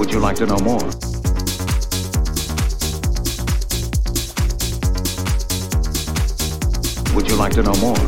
Would you like to know more? Would you like to know more?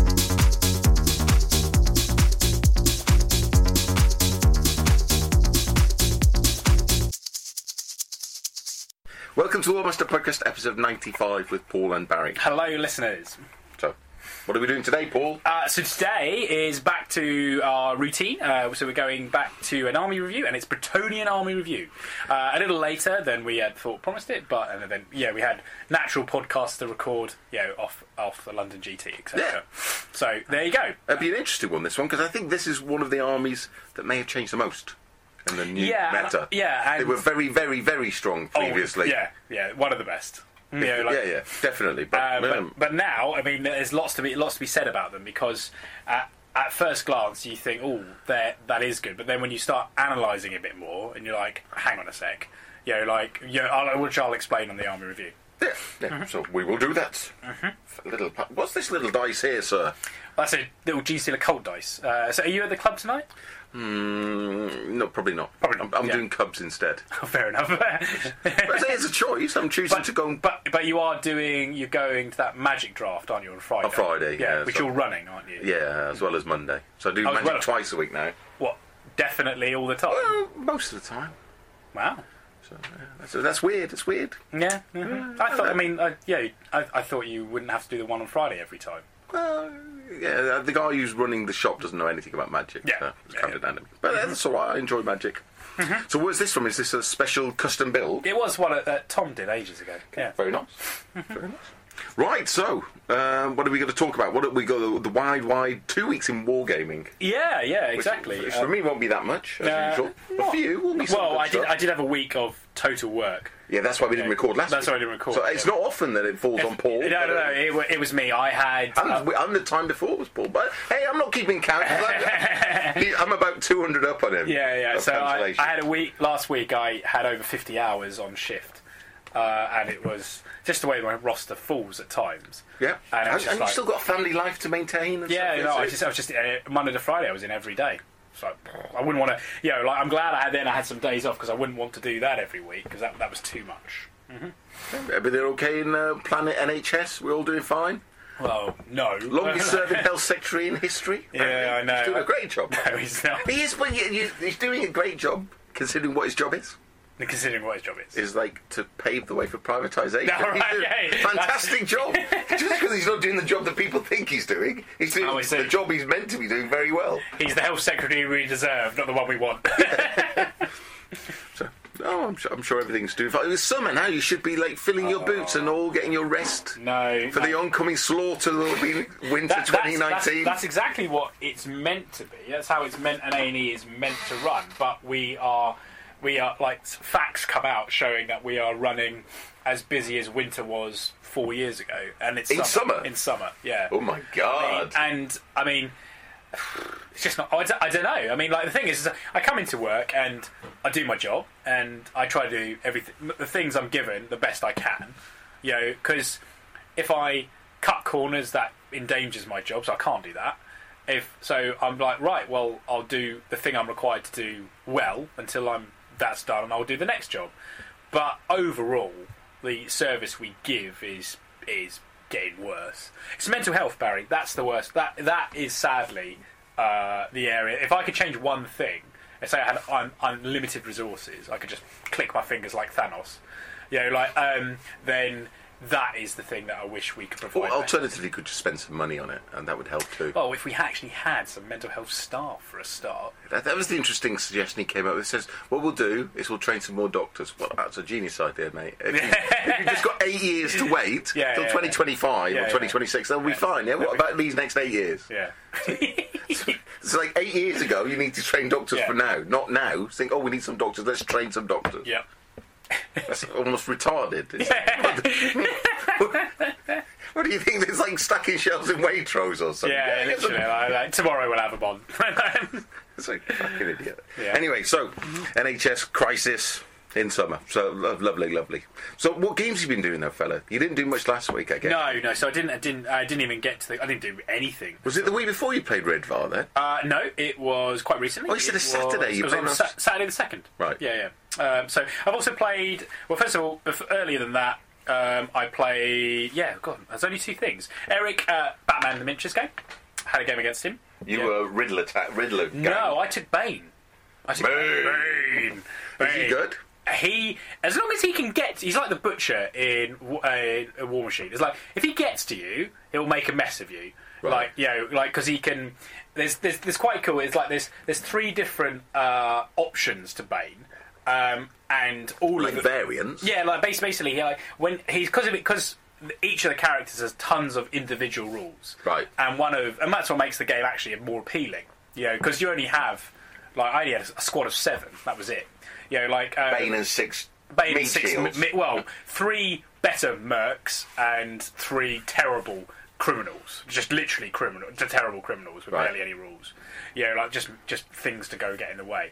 Welcome to Almost a Podcast, episode 95 with Paul and Barry. Hello, listeners. So, what are we doing today, Paul? So today is back to our routine. So we're going back to an army review, and it's Bretonian Army Review. A little later than we had promised it, but and then we had natural podcasts to record, off the London GT, etc. Yeah. So there you go. It'd be an interesting one, this one, because I think this is one of the armies that may have changed the most in the new meta. And they were very, very, very strong previously. One of the best. Definitely. But now, I mean, there's lots to be said about them, because at first glance you think, that is good, but then when you start analysing it a bit more, and you're like, hang on a sec, which I'll explain on the Army Review. Yeah. Mm-hmm. So we will do that. Mm-hmm. What's this little dice here, sir? That's a little G-Seal occult dice. So are you at the club tonight? No, probably not. I'm doing Cubs instead. Oh, fair enough. But it's a choice. I'm choosing to go. But you're going to that Magic draft, aren't you, on Friday? On Friday, yeah. Which you're running, aren't you? Yeah, as well as Monday. So I do Magic twice a week now. What? Definitely all the time? Well, most of the time. Wow. So that's weird. It's weird. Yeah. Mm-hmm. I thought you wouldn't have to do the one on Friday every time. Well, yeah, the guy who's running the shop doesn't know anything about Magic. Yeah. So it's kind of down to me. But that's all right. I enjoy Magic. Mm-hmm. So where's this from? Is this a special custom build? It was one that Tom did ages ago. Yeah. Very nice. Very nice. Right, so what are we going to talk about? What have we got? The wide 2 weeks in wargaming. Yeah, exactly. Which for me won't be that much, as usual. But for you, will be some Well, good I did have a week of total work. Yeah, that's why we didn't record last week. That's why I didn't record. So it's not often that it falls on Paul. No, it was me. I had... And the time before was Paul. But, hey, I'm not keeping count. I'm about 200 up on him. Yeah. So I had a week... Last week, I had over 50 hours on shift. And it was just the way my roster falls at times. Yeah. And you still got a family life to maintain? I was just Monday to Friday, I was in every day. So I wouldn't want to, I'm glad I had some days off, because I wouldn't want to do that every week, because that was too much. Mm-hmm. Everything okay in Planet NHS? We're all doing fine? Well, no. Longest serving health secretary in history? Yeah, I know. He's doing a great job. No, he's not. He is, but he's doing a great job, considering what his job is. Considering what his job is. Is like to pave the way for privatisation. No, right, he's doing a fantastic job. Just because he's not doing the job that people think he's doing, he's doing the job he's meant to be doing very well. He's the health secretary we deserve, not the one we want. So, I'm sure everything's doing fine. It's summer now. You should be like filling your boots and all, getting your rest. No. For the oncoming slaughter that will be winter 2019. That's exactly what it's meant to be. That's how it's meant. An A&E is meant to run. But we are like, facts come out showing that we are running as busy as winter was 4 years ago, and it's summer. In summer, yeah. Oh my god! I mean, it's just not. I don't know. I mean, like, the thing is I come into work and I do my job and I try to do everything, the things I'm given, the best I can. Because if I cut corners, that endangers my job, so I can't do that. So I'm like, right, well, I'll do the thing I'm required to do well until that's done, and I'll do the next job. But overall, the service we give is getting worse. It's mental health, Barry. That's the worst. That is sadly the area. If I could change one thing, let's say I had unlimited resources, I could just click my fingers like Thanos. Then that is the thing that I wish we could provide. Or alternatively, you could just spend some money on it, and that would help too. Oh, if we actually had some mental health staff for a start. That was the interesting suggestion he came up with. It says, what we'll do is we'll train some more doctors. Well, that's a genius idea, mate. If you've just got 8 years to wait till 2025 or 2026, they'll be fine. Yeah? What about these next 8 years? Yeah. It's like 8 years ago, you need to train doctors for now. Not now. Think, we need some doctors, let's train some doctors. Yeah. That's almost retarded. What do you think? It's like stacking shelves in Waitrose or something. Yeah, literally. Tomorrow we'll have them on. It's like fucking idiot. Yeah. Anyway, so NHS crisis. In summer. So lovely. So what games have you been doing though, fella? You didn't do much last week, I guess. No. So I didn't even get to I didn't do anything. Was it the week before you played Red VAR then? No, it was quite recently. Oh, you said a Saturday. It was on Saturday the 2nd. Right. Yeah. So I've also played. Well, first of all, earlier than that, I played. Yeah, God, there's only two things. Eric, Batman the Miniatures game. Had a game against him. You were Riddler gang. No, I took Bane. Bane. Is he good? He, as long as he can get, he's like the butcher in a War Machine. It's like if he gets to you, he'll make a mess of you. Right. Because he can. There's quite cool. It's like there's three different options to Bane, and all like of the variants. Yeah, like basically, when he's because each of the characters has tons of individual rules. Right. And that's what makes the game actually more appealing. Because you only have I only had a squad of 7. That was it. Bane and 6. Bane and 6. Three better mercs and 3 terrible criminals. Just literally terrible criminals with barely any rules. Just things to go get in the way.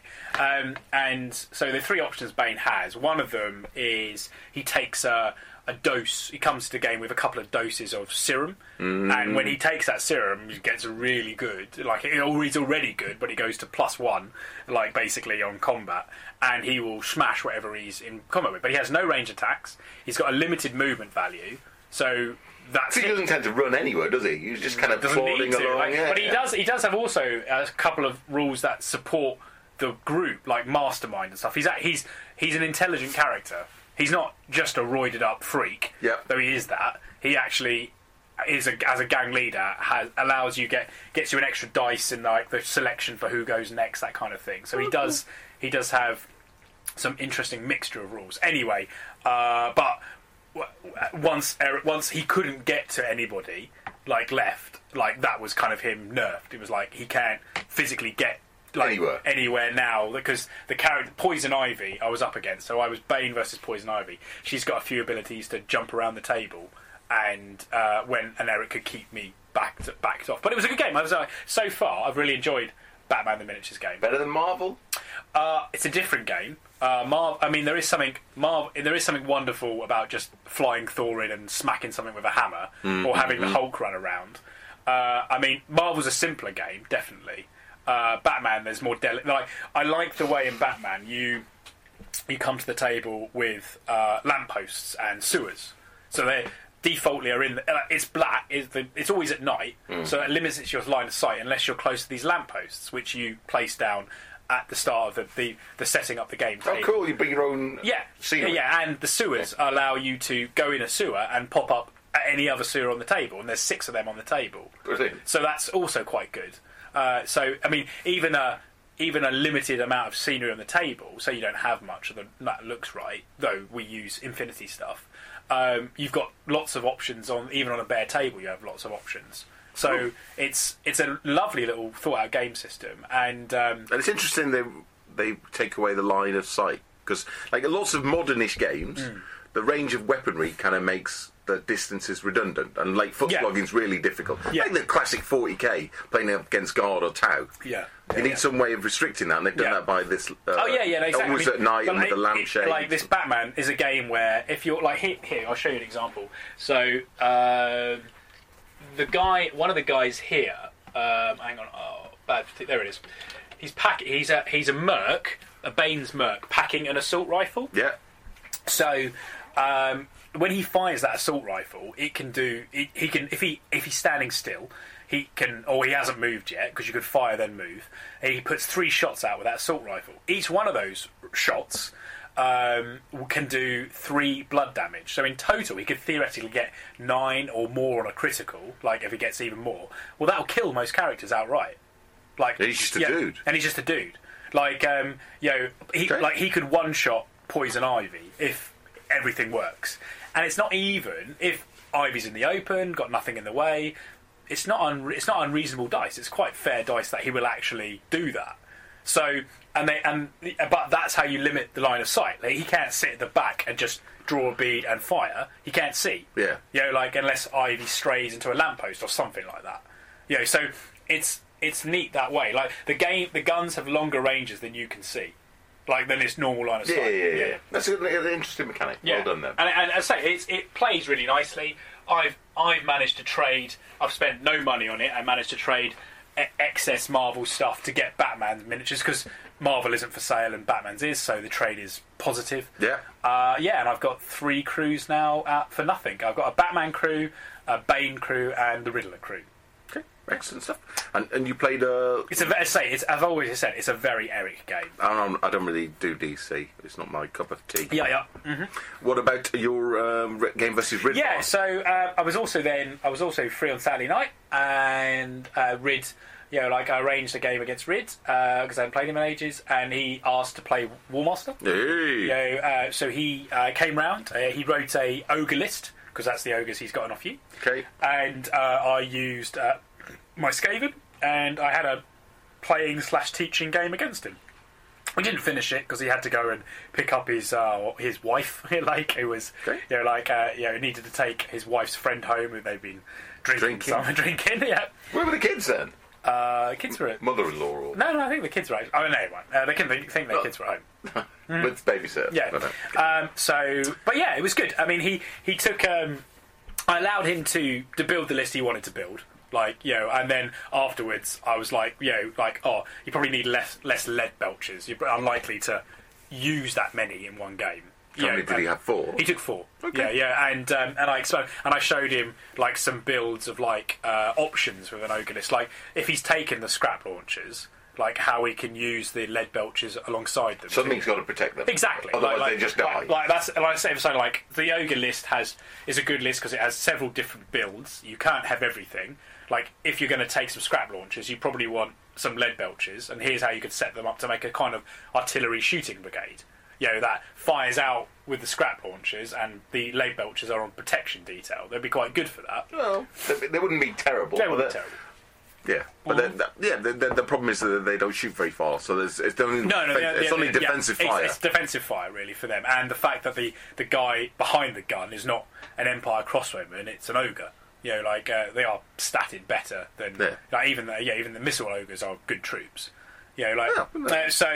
And so the 3 options Bane has. One of them is he takes a dose. He comes to the game with a couple of doses of serum, and when he takes that serum, he gets really good. He's already good, but he goes to +1, basically on combat, and he will smash whatever he's in combat with. But he has no range attacks. He's got a limited movement value, so that's. He doesn't tend to run anywhere, does he? He's just kind of plodding along. But he does. He does have also a couple of rules that support the group, like Mastermind and stuff. He's an intelligent character. He's not just a roided up freak, though he is that. He actually is as a gang leader gets you an extra dice in the selection for who goes next, that kind of thing. So he does have some interesting mixture of rules. Anyway, but once he couldn't get to anybody left, that was kind of him nerfed. It was he can't physically get anywhere now, because the character Poison Ivy I was up against, so I was Bane versus Poison Ivy. She's got a few abilities to jump around the table, and Eric could keep me backed off. But it was a good game. So far I've really enjoyed Batman the Miniatures game. Better than Marvel? It's a different game. There is something wonderful about just flying Thor in and smacking something with a hammer, or having the Hulk run around. Marvel's a simpler game, definitely. Batman, there's more I like the way in Batman you come to the table with lampposts and sewers, so they defaultly are in it's black, it's always at night, so it limits your line of sight unless you're close to these lampposts, which you place down at the start of the setting up the game table. Oh cool, you bring your own scenery. And the sewers allow you to go in a sewer and pop up at any other sewer on the table, and there's 6 of them on the table. Brilliant. So that's also quite good. Even a limited amount of scenery on the table, so you don't have much of that looks right, though we use Infinity stuff. You've got lots of options even on a bare table. You have lots of options. So it's a lovely little thought out game system, and it's interesting they take away the line of sight, because lots of modernish games, the range of weaponry kind of makes the distances redundant, and foot slogging's really difficult. Like the classic 40k playing against Guard or Tau. You need some way of restricting that, and they've done that by this. Exactly. Almost at night and with the lampshade. This Batman is a game where if you're here, I'll show you an example. So one of the guys here. Hang on, there it is. He's a merc, a Bane's merc, packing an assault rifle. Yeah. So. When he fires that assault rifle, it can do. He can if he's standing still, he can, or he hasn't moved yet, because you could fire then move. And he puts 3 shots out with that assault rifle. Each one of those shots can do 3 blood damage. So in total, he could theoretically get 9 or more on a critical. If he gets even more, well, that'll kill most characters outright. He's just a dude, and he's just a dude. He could one shot Poison Ivy if everything works. And it's not even if Ivy's in the open, got nothing in the way. It's not unreasonable dice. It's quite fair dice that he will actually do that. So but that's how you limit the line of sight. He can't sit at the back and just draw a bead and fire. He can't see. Yeah. Unless Ivy strays into a lamppost or something like that. So it's neat that way. The guns have longer ranges than you can see. than its normal line of sight. Yeah. That's an interesting mechanic. Well done there. And as I say, it plays really nicely. I've managed to trade. I've spent no money on it. I managed to trade excess Marvel stuff to get Batman miniatures because Marvel isn't for sale and Batman's is, so the trade is positive. Yeah. And I've got 3 crews now out for nothing. I've got a Batman crew, a Bane crew, and the Riddler crew. Okay, excellent stuff. And you played I've always said it's a very Eric game. I don't really do DC. It's not my cup of tea. Yeah. Mm-hmm. What about your game versus Rid? Yeah, so I was also free on Saturday night, and Rid. I arranged a game against Rid because I hadn't played him in ages, and he asked to play Warmaster. Hey. So he came round. He wrote a ogre list because that's the ogres he's gotten off you. Okay. And I used my Skaven, and I had a playing/teaching game against him. We didn't finish it because he had to go and pick up his wife. Who was he needed to take his wife's friend home, who they'd been drinking. Yeah. Where were the kids then? Kids were at mother-in-law or no, I think the kids were home. Oh no, they couldn't think their kids were home with babysitter. Yeah. But yeah, it was good. I mean, he took. I allowed him to build the list he wanted to build. And then afterwards, I was you probably need less lead belchers. You're unlikely to use that many in one game. How many did he have? 4? He took 4. Okay. Yeah, and I explained, and I showed him some builds of options with an ogre list. If he's taken the scrap launchers, how he can use the lead belchers alongside them. Something's got to protect them. Exactly. Otherwise they just die. I say for something the ogre list is a good list because it has several different builds. You can't have everything. If you're going to take some scrap launchers, you probably want some lead belchers, and here's how you could set them up to make a kind of artillery shooting brigade. That fires out with the scrap launchers, and the lead belchers are on protection detail. They'd be quite good for that. Well, they wouldn't be terrible. They wouldn't be terrible. Yeah, but the problem is that they don't shoot very far, so it's only defensive fire. It's defensive fire really for them, and the fact that the guy behind the gun is not an Empire crossbowman, it's an ogre. They are statted better than even the missile ogres are good troops. And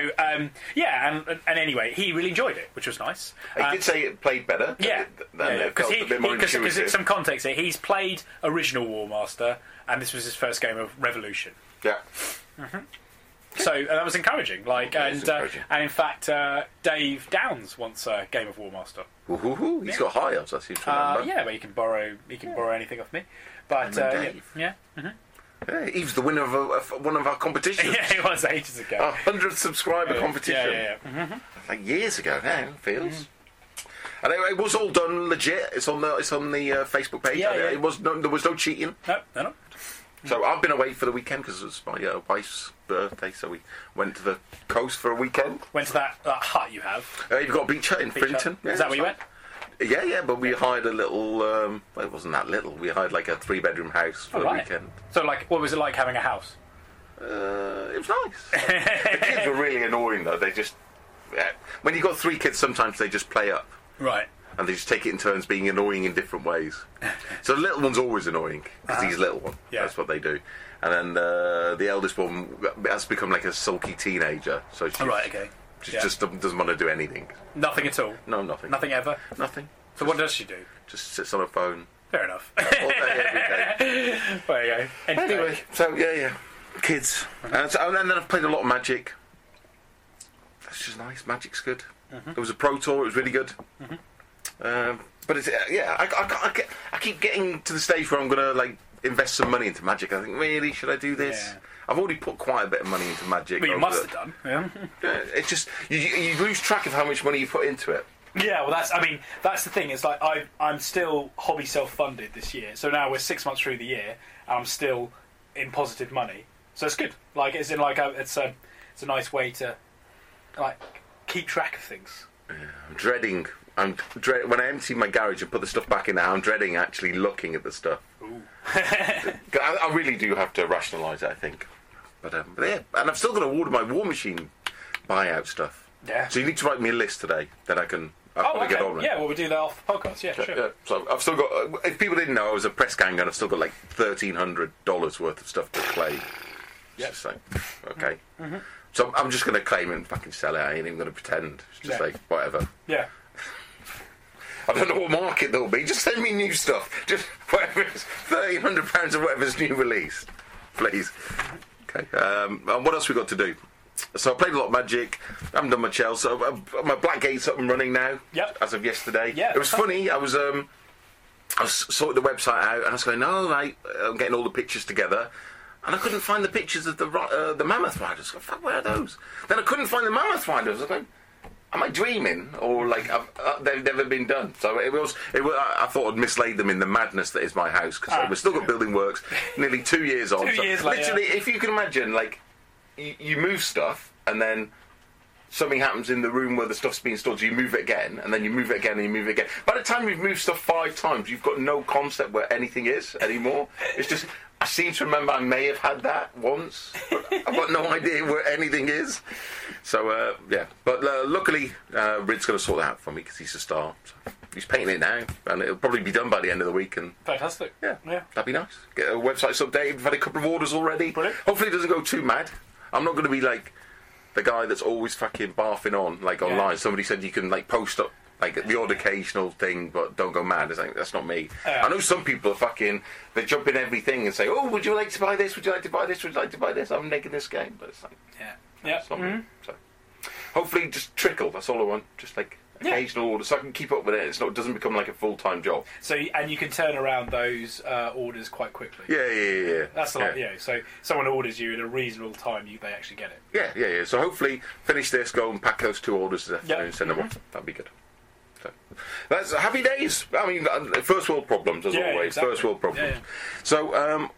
anyway, he really enjoyed it, which was nice. He did say it played better. Because some context here, he's played original Warmaster, and this was his first game of Revolution. Yeah. Mm-hmm. So that was encouraging. And in fact, Dave Downs wants a game of Warmaster. Ooh, he's got high ups. I seem to remember. Yeah, but he can borrow anything off me. But Dave. yeah. Mm-hmm. Yeah, he was the winner of one of our competitions. Yeah, it was ages ago. 100 subscriber competition. Yeah. Mm-hmm. Years ago now, it feels. And it was all done legit. It's on the Facebook page. Yeah. There was no cheating. No. So I've been away for the weekend because it was my wife's birthday. So we went to the coast for a weekend. Went to that hut you have. You've got a beach hut in Frinton. Yeah, is that where you went? Yeah, but we hired a little. It wasn't that little. We hired a 3-bedroom house for the weekend. So what was it like having a house? It was nice. The kids were really annoying though. They just when you got 3 kids, sometimes they just play up. Right. And they just take it in turns being annoying in different ways. So the little one's always annoying because he's little one. Yeah. That's what they do. And then the eldest one has become a sulky teenager. So she just doesn't want to do anything. Nothing at all? No, nothing. Nothing ever? Nothing. So what does she do? Just sits on her phone. Fair enough. All day, every day. There you go. Anyway, so yeah. Kids. And then I've played a lot of Magic. That's just nice. Magic's good. Mm-hmm. It was a Pro Tour. It was really good. Mm-hmm. But it's I keep getting to the stage where I'm going to invest some money into Magic. I think, really, should I do this? Yeah. I've already put quite a bit of money into Magic. But you must have done. Yeah. It's just you lose track of how much money you put into it. Yeah, well, that's the thing. It's I'm still hobby self-funded this year. So now we're 6 months through the year, and I'm still in positive money. So it's good. It's a nice way to keep track of things. Yeah, I'm dreading when I empty my garage and put the stuff back in there. I'm dreading actually looking at the stuff. Ooh. I really do have to rationalise it, I think. But yeah, and I've still got to order my War Machine buyout stuff. Yeah. So you need to write me a list today that I can. Okay. Get on with. Yeah, well, we'll do that off the podcast. Yeah, sure. Yeah. So I've still got. If people didn't know, I was a press gang, and I've still got $1,300 worth of stuff to play. Yeah. Okay. Mm-hmm. So I'm just going to claim it and fucking sell it. I ain't even going to pretend. It's just like, whatever. Yeah. I don't know what market there'll be. Just send me new stuff. Just whatever it's £1,300 or whatever's new released. Please. Okay. And what else we got to do? So I played a lot of Magic. I haven't done much else. So my Blackgate's up and running now. Yep. As of yesterday. Yeah. It was funny. I was sorting the website out and I was going, no, right, I'm getting all the pictures together. And I couldn't find the pictures of the Mammoth Riders. I go, fuck, where are those? Then I couldn't find the Mammoth Riders. I was like, am I dreaming? Or, like, they've never been done. So I thought I'd mislaid them in the madness that is my house. Because we've still got building works, nearly 2 years on. 2 years later. Literally, if you can imagine, like, you move stuff, and then something happens in the room where the stuff's being stored, so you move it again, and then you move it again, and you move it again. By the time you've moved stuff 5 times, you've got no concept where anything is anymore. It's just... I seem to remember I may have had that once, but I've got no idea where anything is. So, yeah. But luckily, Rid's going to sort that out for me because he's a star. So he's painting it now, and it'll probably be done by the end of the week. And fantastic. Yeah, that'd be nice. Get our websites updated. We've had a couple of orders already. Brilliant. Hopefully it doesn't go too mad. I'm not going to be like the guy that's always fucking barfing on, like online. Somebody said you can like post up like the odd occasional thing, but don't go mad. It's like, that's not me. I know some people are fucking, they jump in everything and say, oh, would you like to buy this? Would you like to buy this? Would you like to buy this? I'm making this game. But it's like, it's not me. So hopefully just trickle. That's all I want. Just like occasional orders so I can keep up with it. It doesn't become like a full-time job. So, and you can turn around those orders quite quickly. Yeah. That's a lot, So someone orders you in a reasonable time, they actually get it. Yeah. So hopefully finish this, go and pack those 2 orders this afternoon and send them off. That'd be good. So, that's happy days. I mean, first world problems as always. Exactly. First world problems. Yeah. So,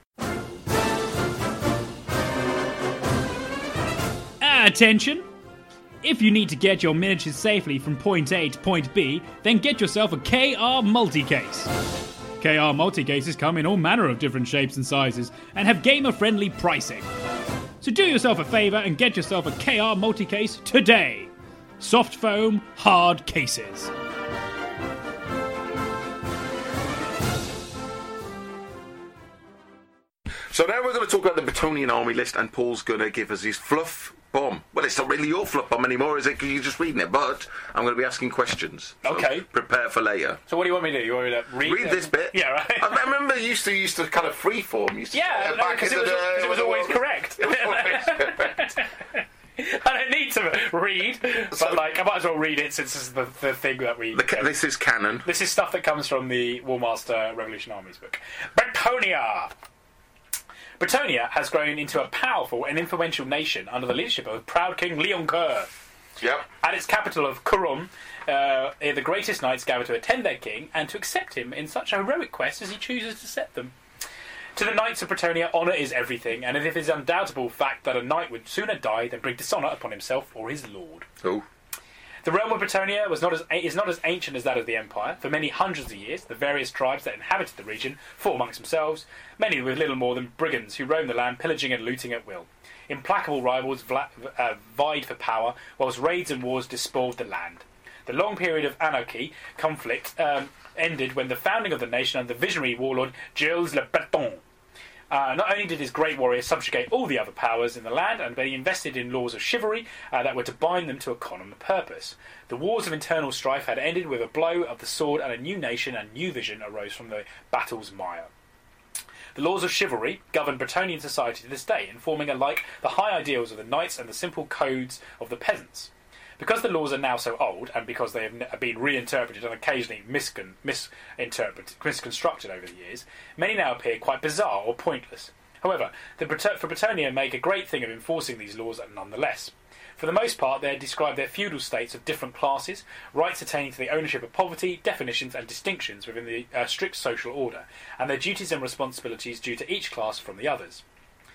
attention! If you need to get your miniatures safely from point A to point B, then get yourself a KR Multicase. KR Multicases come in all manner of different shapes and sizes and have gamer-friendly pricing. So do yourself a favour and get yourself a KR Multicase today. Soft foam, hard cases. So now we're going to talk about the Bretonnian army list, and Paul's going to give us his fluff bomb. Well, it's not really your fluff bomb anymore, is it? Because you're just reading it. But I'm going to be asking questions. So okay. Prepare for later. So what do you want me to do? You want me to read this bit? Yeah, right. I remember you used to kind of freeform. Because it was always correct. I don't need to read, but like I might as well read it since this is the thing that we... This is canon. This is stuff that comes from the Warmaster Revolution Armies book. Bretonnia! Bretonnia has grown into a powerful and influential nation under the leadership of proud King Leoncoeur. Yep. At its capital of Couronne, the greatest knights gather to attend their king and to accept him in such a heroic quest as he chooses to set them. To the knights of Bretonnia, honour is everything, and it is an undoubtable fact that a knight would sooner die than bring dishonour upon himself or his lord. Oh. The realm of Bretonnia is not as ancient as that of the Empire. For many hundreds of years, the various tribes that inhabited the region fought amongst themselves, many with little more than brigands who roamed the land, pillaging and looting at will. Implacable rivals vied for power, whilst raids and wars despoiled the land. The long period of conflict, ended when the founding of the nation under the visionary warlord Gilles Le Breton. Not only did his great warrior subjugate all the other powers in the land, but he invested in laws of chivalry that were to bind them to a common purpose. The wars of internal strife had ended with a blow of the sword, and a new nation and new vision arose from the battle's mire. The laws of chivalry govern Bretonnian society to this day, informing alike the high ideals of the knights and the simple codes of the peasants. Because the laws are now so old, and because they have been reinterpreted and occasionally misconstructed over the years, many now appear quite bizarre or pointless. However, for Bretonnia make a great thing of enforcing these laws nonetheless. For the most part, they describe their feudal states of different classes, rights attaining to the ownership of property, definitions and distinctions within the strict social order, and their duties and responsibilities due to each class from the others.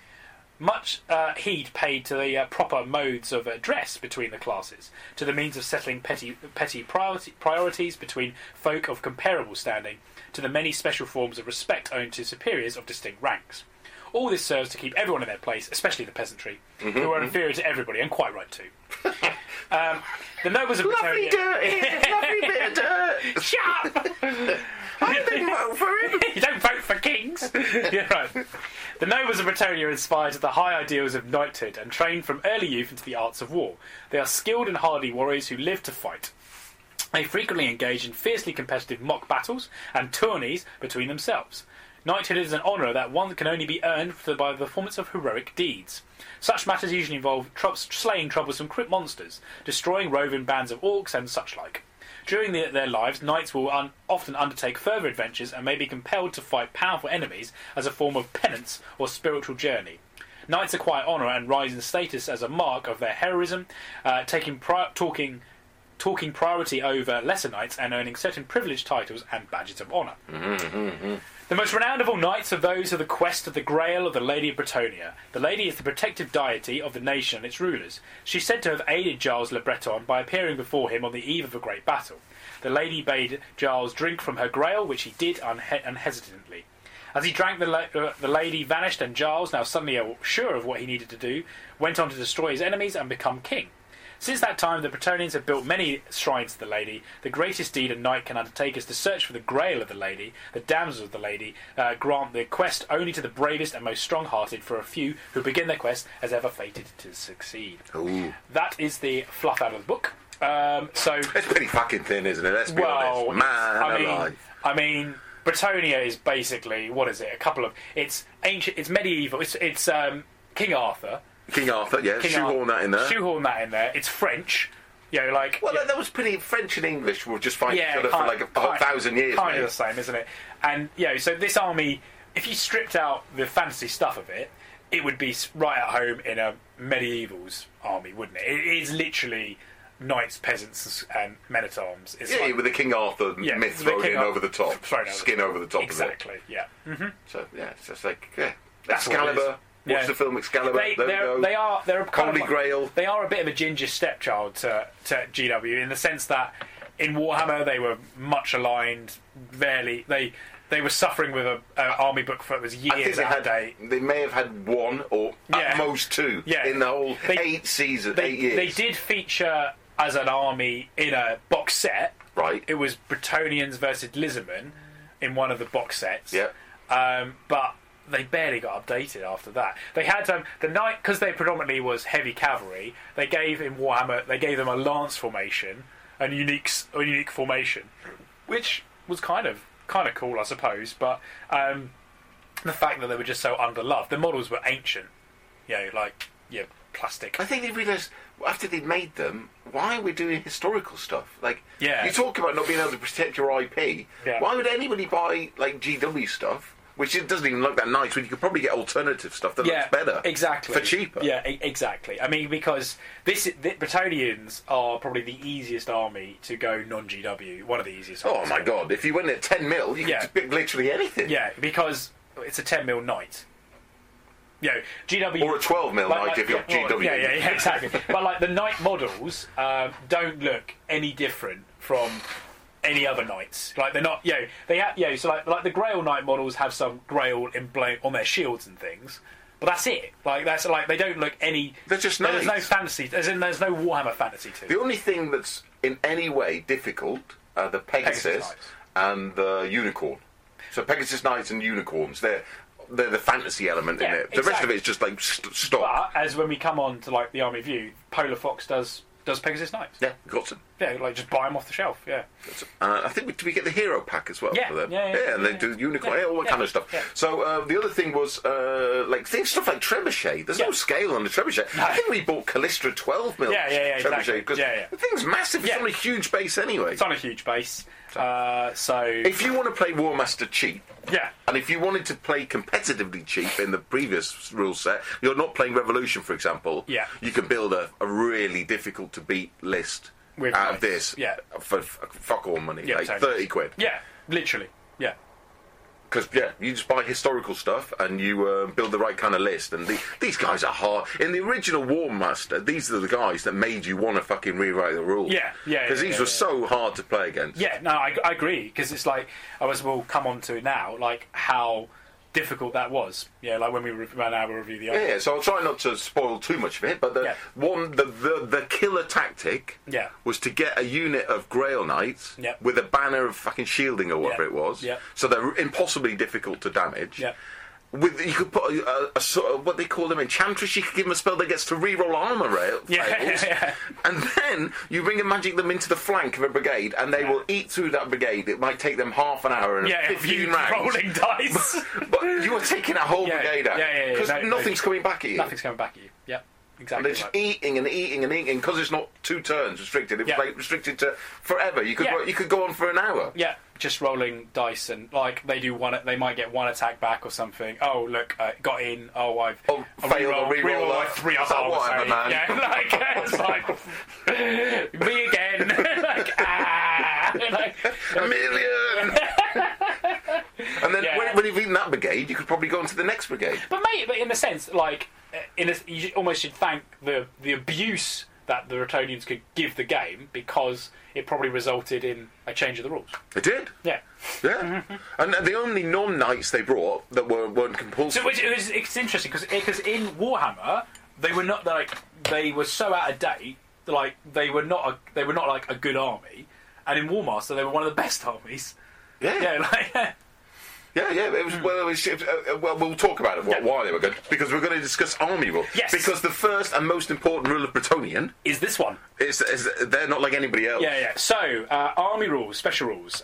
Much heed paid to the proper modes of address between the classes, to the means of settling petty priorities between folk of comparable standing, to the many special forms of respect owed to superiors of distinct ranks. All this serves to keep everyone in their place, especially the peasantry, who are inferior to everybody, and quite right too. The nobles of Bretonnia... Lovely bit of dirt! Shut up! I didn't vote for him. You don't vote for kings. Yeah, right. The nobles of Bretonnia are inspired to the high ideals of knighthood and trained from early youth into the arts of war. They are skilled and hardy warriors who live to fight. They frequently engage in fiercely competitive mock battles and tourneys between themselves. Knighthood is an honour that one can only be earned by the performance of heroic deeds. Such matters usually involve slaying troublesome crypt monsters, destroying roving bands of orcs and such like. During their lives, knights will often undertake further adventures and may be compelled to fight powerful enemies as a form of penance or spiritual journey. Knights acquire honour and rise in status as a mark of their heroism, taking priority over lesser knights and earning certain privileged titles and badges of honour. The most renowned of all knights are those of the quest of the Grail of the Lady of Bretonnia. The Lady is the protective deity of the nation and its rulers. She is said to have aided Giles Le Breton by appearing before him on the eve of a great battle. The Lady bade Giles drink from her Grail, which he did unhesitantly. As he drank, the Lady vanished, and Giles, now suddenly sure of what he needed to do, went on to destroy his enemies and become king. Since that time, the Bretonians have built many shrines to the Lady. The greatest deed a knight can undertake is to search for the Grail of the Lady. The damsels of the Lady grant the quest only to the bravest and most strong-hearted, for a few who begin their quest as ever fated to succeed. Ooh. That is the fluff out of the book. So it's pretty fucking thin, isn't it? Let's be honest. Man alive. I mean, Bretonnia is basically, what is it? It's ancient. It's medieval. It's King Arthur. King Arthur, yeah. Shoehorn that in there. Shoehorn that in there. It's French. You know, like... Well, that was pretty... French and English were just fighting each other for like 1,000 years, kind of the same, isn't it? And, you know, so this army, if you stripped out the fantasy stuff of it, it would be right at home in a medieval's army, wouldn't it? It is literally knights, peasants, and men-at-arms. It's with the King Arthur myth thrown in over the top. Skin over the top exactly, of it. Exactly, yeah. Mm-hmm. So, yeah, it's just like... Yeah. Excalibur... Watch the film Excalibur. They're Holy Grail. They are a bit of a ginger stepchild to GW in the sense that in Warhammer they were much aligned. They were suffering with an army book that was years out of date. They may have had one or at most two in the whole 8 years. They did feature as an army in a box set. Right. It was Bretonians versus Lizardmen in one of the box sets. Yeah. But they barely got updated after that. They had the knight, because they predominantly was heavy cavalry. They gave in Warhammer, they gave them a lance formation, a unique formation, which was kind of cool, I suppose. But the fact that they were just so underloved, the models were ancient, plastic. I think they realised after they made them, why are we doing historical stuff? You talk about not being able to protect your IP. Yeah. Why would anybody buy GW stuff? Which it doesn't even look that nice, when you could probably get alternative stuff that looks better. Exactly. For cheaper. Yeah, exactly. I mean, because the Bretonians are probably the easiest army to go non-GW. One of the easiest armies. Oh my god, if you went at 10 mil, you could pick literally anything. Yeah, because it's a 10 mil knight. GW... Or a 12 mil knight if you're GW. Yeah, exactly. But the knight models don't look any different from... any other knights, they're not. They have. So the Grail Knight models have some Grail emblem on their shields and things, but that's it. They don't look any. They're just There's no fantasy. There's no Warhammer fantasy to it. The only thing that's in any way difficult are the Pegasus and the Unicorn. So Pegasus Knights and Unicorns, they're the fantasy element in it. The rest of it is just stock. But as when we come on to the Army View, Polar Fox does Pegasus Knights. Yeah, got some. Yeah, just buy them off the shelf. Yeah. I think do we get the hero pack as well for them? Yeah, and they do unicorn, all that kind of stuff. Yeah. So the other thing was stuff like Trebuchet. There's no scale on the Trebuchet. No. I think we bought Callistra 12 mil Trebuchet because the thing's massive. It's on a huge base anyway. It's on a huge base. So if you want to play War Master cheap, yeah, and if you wanted to play competitively cheap in the previous rule set, you're not playing Revolution, for example. Yeah, you can build a really difficult to beat list out of this. Yeah, for fuck all money, yeah, totally. 30 quid. Yeah, literally. Yeah. Because you just buy historical stuff and you build the right kind of list. And these guys are hard. In the original War Master, these are the guys that made you want to fucking rewrite the rules. Yeah. Because these were so hard to play against. Yeah, no, I agree. Because it's we'll come on to it now, how difficult that was. Yeah, like when we ran our review the Yeah, so I'll try not to spoil too much of it, but the killer tactic was to get a unit of Grail Knights with a banner of fucking shielding or whatever it was, so they're impossibly difficult to damage. Yeah. You could put a sort of what they call them enchantress. You could give them a spell that gets to reroll armor fails, and then you bring and magic them into the flank of a brigade, and they will eat through that brigade. It might take them half an hour and 15 rounds. Rolling dice, but you are taking a whole brigade out because nothing's coming back at you. Nothing's coming back at you. Yeah. Exactly. And they're just eating and eating and eating because it's not 2 turns restricted. It's like restricted to forever. You could go on for an hour. Yeah, just rolling dice and like they might get 1 attack back or something. Oh look, got in. Oh I've failed. Reroll like 3 up. Whatever, man. Yeah, like it's like me again. like a million. And then when you've eaten that brigade, you could probably go on to the next brigade. But in a sense, like. You almost should thank the abuse that the Bretonnians could give the game because it probably resulted in a change of the rules. It did. Yeah. Yeah. And the only non-knights they brought that weren't compulsory. So it's interesting because in Warhammer they were not they were so out of date. Like they were not like a good army, and in War Master they were one of the best armies. Yeah. Yeah. Like. Yeah, it was. Well, we'll talk about it why they were good because we're going to discuss army rule. Yes. Because the first and most important rule of Bretonnian is this one. Is they're not like anybody else. Yeah. So army rules, special rules.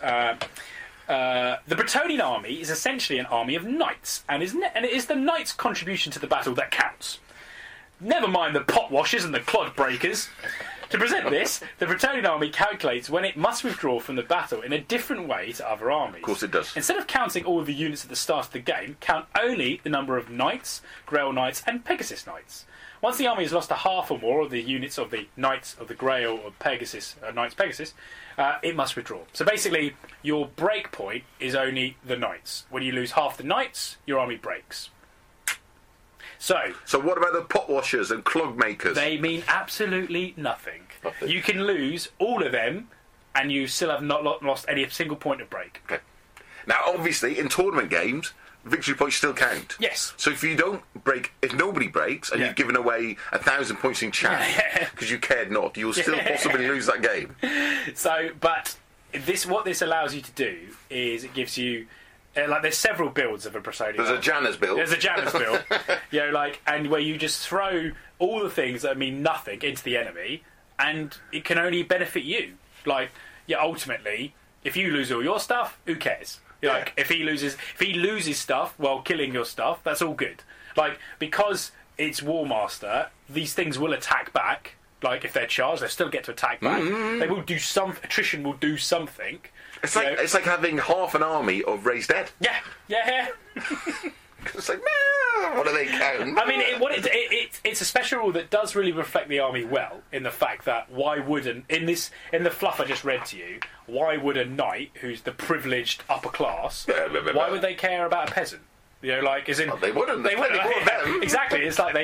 The Bretonnian army is essentially an army of knights, and it is the knights' contribution to the battle that counts. Never mind the pot washers and the clod breakers. To present this, the Bretonnian army calculates when it must withdraw from the battle in a different way to other armies. Of course it does. Instead of counting all of the units at the start of the game, count only the number of knights, Grail Knights and Pegasus Knights. Once the army has lost a half or more of the units of the Knights of the Grail or Pegasus, Knights Pegasus, it must withdraw. So basically, your break point is only the Knights. When you lose half the Knights, your army breaks. So what about the pot washers and clog makers? They mean absolutely nothing. You can lose all of them, and you still have not lost any single point of break. Okay. Now, obviously, in tournament games, victory points still count. Yes. So if you don't break, if nobody breaks, and you've given away 1,000 points in chat because you cared not, you'll still possibly lose that game. So, but what this allows you to do is it gives you. There's several builds of a Bretonnian. There's a Janus build. There's a Janus build. And where you just throw all the things that mean nothing into the enemy, and it can only benefit you. Ultimately, if you lose all your stuff, who cares? If he loses stuff while killing your stuff, that's all good. Because it's War Master, these things will attack back. If they're charged, they still get to attack back. Mm-hmm. They will do attrition will do something. It's like having half an army of raised dead. Yeah. It's like, what do they count? I mean, it's a special rule that does really reflect the army well, in the fact that why wouldn't, in the fluff I just read to you, why would a knight who's the privileged upper class, why would they care about a peasant? They wouldn't. They wouldn't. Exactly. It's like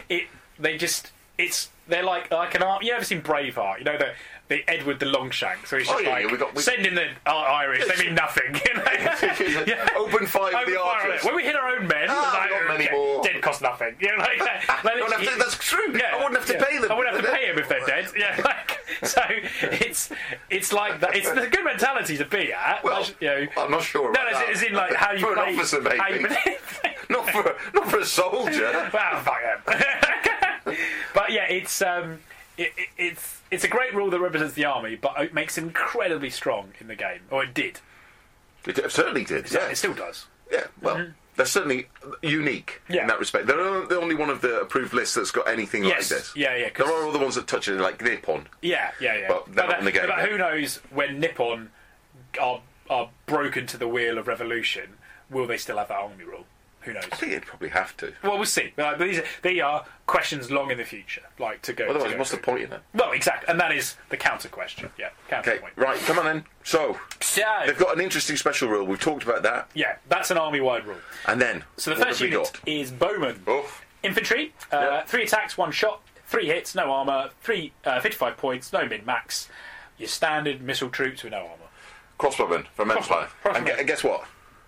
they're like an army. You ever seen Braveheart? The Edward the Longshanks, so he's just send in the Irish. They mean nothing. Open fire with the archers. When we hit our own men, more. dead cost nothing. That's true. Yeah, I wouldn't have to pay them. I wouldn't have to pay them if they're dead. So it's like that. It's a good mentality to be at. Well, I'm not sure. No, as in how you for play. An officer, maybe. not for a soldier. Well, fuck them. But yeah, it's a great rule that represents the army, but it makes it incredibly strong in the game. Or it did. It certainly did. It still does. Yeah. Well, they're certainly unique in that respect. They're the only one of the approved lists that's got anything like this. Yeah. There are other ones that touch it, like Nippon. Yeah. But they're not in the game. But who knows when Nippon are broken to the wheel of revolution, will they still have that army rule? Who knows? I think they'd probably have to. Well, we'll see. But they are questions long in the future, to go. Otherwise, what's the point in that? Well, exactly, and that is the counter question. Yeah, counter point. Right, come on then. So they've got an interesting special rule. We've talked about that. Yeah, that's an army-wide rule. And then, so the first unit is Bowmen. Infantry, 3 attacks, 1 shot, 3 hits, no armour, 55 points, no min-max. Your standard missile troops with no armour. Crossbowmen from Empire. And guess what?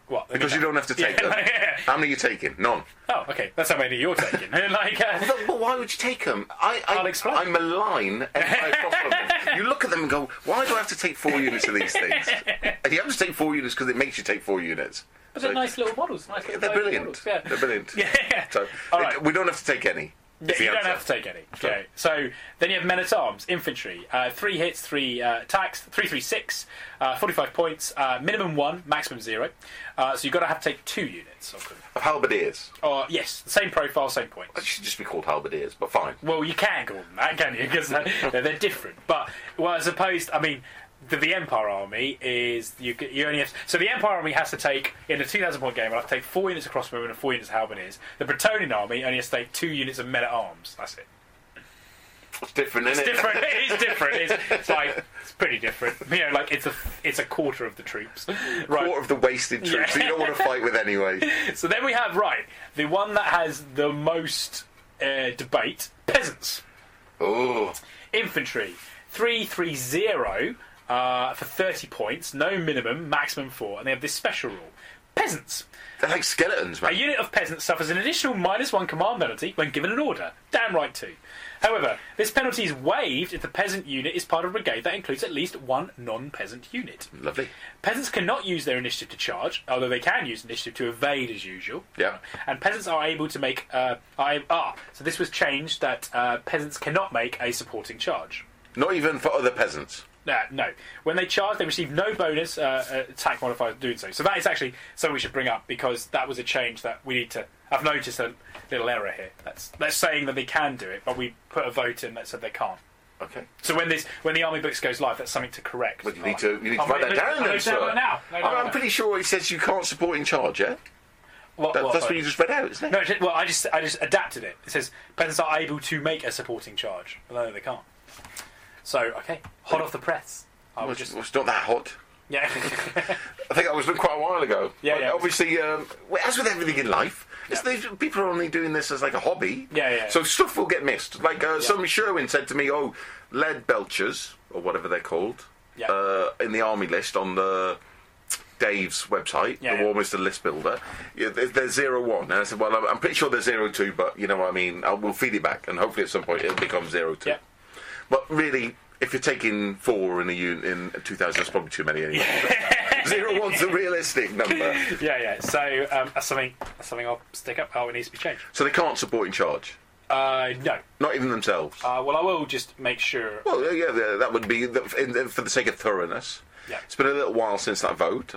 What? Because you don't have to take them. How many are you taking? None. Oh, okay. That's how many you're taking. But why would you take them? I'll explain. I malign Empire Cross London. You look at them and go, why do I have to take 4 units of these things? And you have to take 4 units because it makes you take 4 units. But they're nice little models. They're brilliant. Models, yeah. They're brilliant. Yeah. So, all right. We don't have to take any. Yeah, you don't have to take any. Okay. So then you have men-at-arms, infantry. 3 hits, 3 attacks, 336, 45 points, minimum 1, maximum 0. So you've got to have to take 2 units of them. Of halberdiers? Yes, same profile, same points. It should just be called halberdiers, but fine. Well, you can call them that, can you? Because they're different. But, as opposed, the Empire Army is you only have so the Empire Army has to take in a 2,000 point game. I'll have to take 4 units of crossbowmen and 4 units of halberdiers. The Bretonnian Army only has to take 2 units of men at arms. That's it. It's different, isn't it? It's different. It is different. It's pretty different. It's a quarter of the troops. Right. Quarter of the wasted troops that you don't want to fight with anyway. So then we have the one that has the most debate: peasants. Oh, infantry 330. For 30 points, no minimum, maximum 4, and they have this special rule. Peasants. They're like skeletons, man. A unit of peasants suffers an additional -1 command penalty when given an order. Damn right too. However, this penalty is waived if the peasant unit is part of a brigade that includes at least 1 non-peasant unit. Lovely. Peasants cannot use their initiative to charge, although they can use initiative to evade as usual. Yeah. And peasants are able to make... so this was changed that peasants cannot make a supporting charge. Not even for other peasants? No. When they charge, they receive no bonus attack modifier for doing so. So that is actually something we should bring up, because that was a change that we need to... I've noticed a little error here. That's saying that they can do it, but we put a vote in that said they can't. Okay. So when the Army Books goes live, that's something to correct. But you need to write that down then, sir. Now. I'm pretty sure it says you can't support in charge, yeah? That's what you just read out, isn't it? No, well, I just adapted it. It says peasants are able to make a supporting charge, but no, they can't. So, okay, hot off the press. It's not that hot. Yeah. I think that was quite a while ago. Yeah. Obviously, as with everything in life, people are only doing this as like a hobby. Yeah. So stuff will get missed. Like some Sherwin said to me, lead belchers, or whatever they're called, in the army list on the Dave's website, the War Minister List Builder, there's 01. And I said, well, I'm pretty sure there's 02, but you know what I mean? We'll feed it back, and hopefully at some point it'll become 02. Yeah. But really, if you're taking 4 in a unit in 2,000, that's probably too many anyway. 01's the realistic number. Yeah. So that's something I'll stick up. It needs to be changed. So they can't support in charge? No. Not even themselves? Well, I will just make sure. Well, yeah, that would be for the sake of thoroughness. Yeah. It's been a little while since that vote.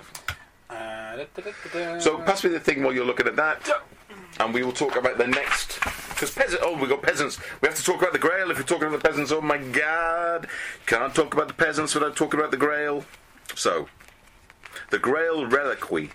So pass me the thing while you're looking at that. And we will talk about the next... Because we've got peasants. We have to talk about the Grail. If you're talking about the peasants, oh my God. Can't talk about the peasants without talking about the Grail. So, the Grail Reliquary.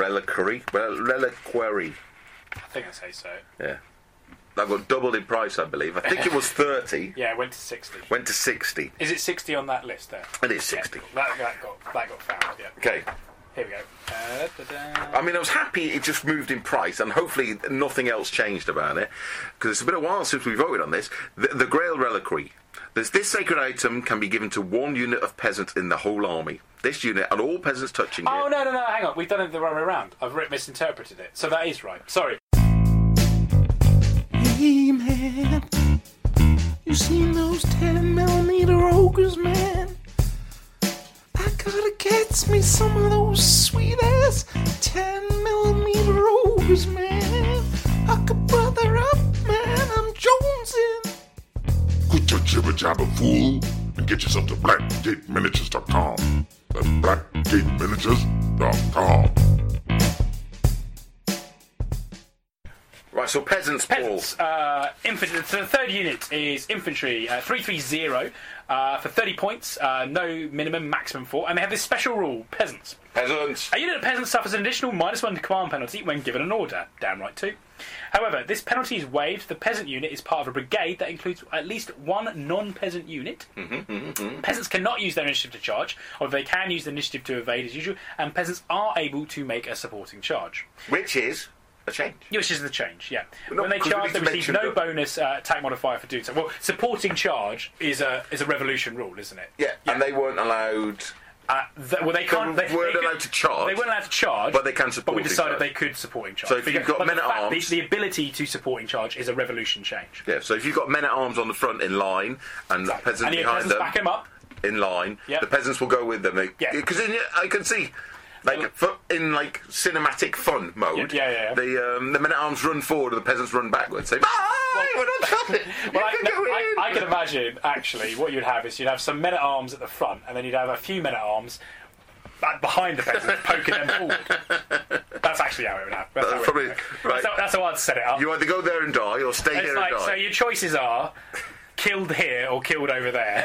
I think I say so. Yeah. That got doubled in price, I believe. I think it was 30. Yeah, it went to 60. Went to 60. Is it 60 on that list there? It is 60. Yeah, that got found, yeah. Okay. Here we go. I mean, I was happy it just moved in price, and hopefully nothing else changed about it, because it's been a while since we voted on this. The Grail Reliquary. This sacred item can be given to 1 unit of peasants in the whole army. This unit, and all peasants touching it... Oh, no, hang on. We've done it the wrong way around. I've misinterpreted it. So that is right. Sorry. Hey, man. You seen those 10mm ogres, man? I gotta get me some of those sweet-ass 10mm ogres, man. Hook a brother up, man. I'm jonesing. Quit your jibber-jabber, fool, and get yourself to blackgateminiatures.com. That's blackgateminiatures.com. Right, so peasants, Paul. Infantry. The third unit is infantry, 330, for 30 points, no minimum, maximum 4, and they have this special rule: peasants. Peasants. A unit of peasants suffers an additional -1 command penalty when given an order. Damn right too. However, this penalty is waived if the peasant unit is part of a brigade that includes at least 1 non-peasant unit. Peasants cannot use their initiative to charge, although they can use the initiative to evade as usual, and peasants are able to make a supporting charge. Which is a change. Which is the change, yeah. No, when they charge, they receive no bonus attack modifier for doing so. Well, supporting charge is a revolution rule, isn't it? Yeah, and they weren't allowed They can't. They weren't allowed to charge. They weren't allowed to charge, but they can support. But we decided they could support in charge. So if you've got men at arms, the ability to support in charge is a revolution change. Yeah. So if you've got men at arms on the front in line and the peasants behind them, back them up in line, the peasants will go with them. Because I can see. In cinematic fun mode, the men at arms run forward and the peasants run backwards. Say, bye, we're not stopping. I can imagine actually what you'd have is you'd have some men at arms at the front, and then you'd have a few men at arms behind the peasants poking them forward. That's actually how it would happen. That's probably right. That's how I'd set it up. You either go there and die, or stay here and die. So your choices are killed here or killed over there.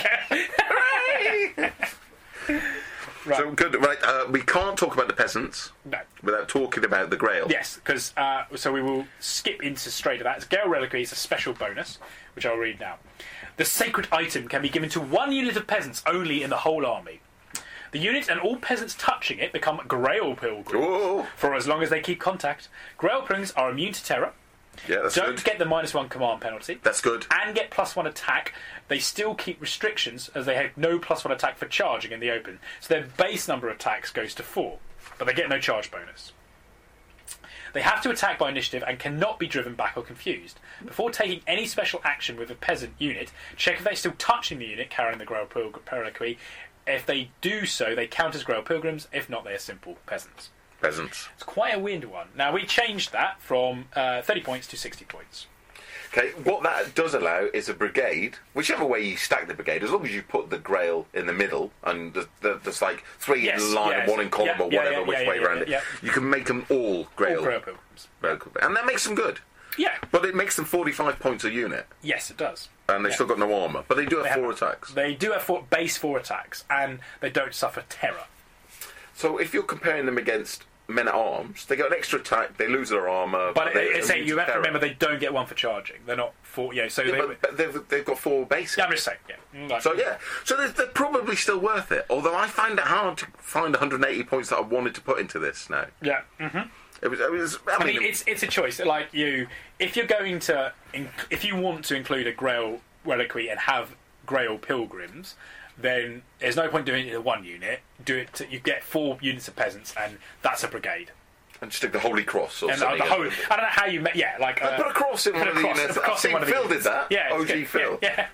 Right. So good, right? We can't talk about the peasants without talking about the Grail. Yes, because so we will skip into straight to that. Grail Reliquary is a special bonus, which I'll read now. The sacred item can be given to one unit of peasants only in the whole army. The unit and all peasants touching it become Grail Pilgrims for as long as they keep contact. Grail Pilgrims are immune to terror. Yeah, that's Don't get the -1 command penalty. That's good. And get +1 attack. They still keep restrictions as they have no +1 attack for charging in the open. So their base number of attacks goes to 4, but they get no charge bonus. They have to attack by initiative and cannot be driven back or confused. Before taking any special action with a peasant unit, check if they're still touching the unit carrying the Grail Reliquary. If they do so, they count as Grail Pilgrims. If not, they are simple peasants. Peasants. It's quite a weird one. Now, we changed that from 30 points to 60 points. Okay, what that does allow is a brigade, whichever way you stack the brigade, as long as you put the Grail in the middle and there's like 3 in line and 1 in column or whatever, which way around it, you can make them all Grail. All Grail Pilgrims. And that makes them good. Yeah. But it makes them 45 points a unit. Yes, it does. And they've still got no armour. But they do have 4 attacks. They do have base 4 attacks, and they don't suffer terror. So if you're comparing them against men at arms, they get an extra attack, they lose their armour. But you have to remember they don't get 1 for charging. They're not 4. Yeah, so but they've got 4 base. Yeah, I'm just saying. Yeah. So they're probably still worth it. Although I find it hard to find 180 points that I wanted to put into this now. Yeah. Mm-hmm. I mean, it's a choice. Like if you're going to, if you want to include a Grail Reliquary and have Grail Pilgrims, then there's no point doing it in 1 unit. You get 4 units of peasants, and that's a brigade. And stick the Holy Cross or something. I don't know how you put a cross in one of the units. I've seen Phil did that. Yeah, OG Phil. Yeah.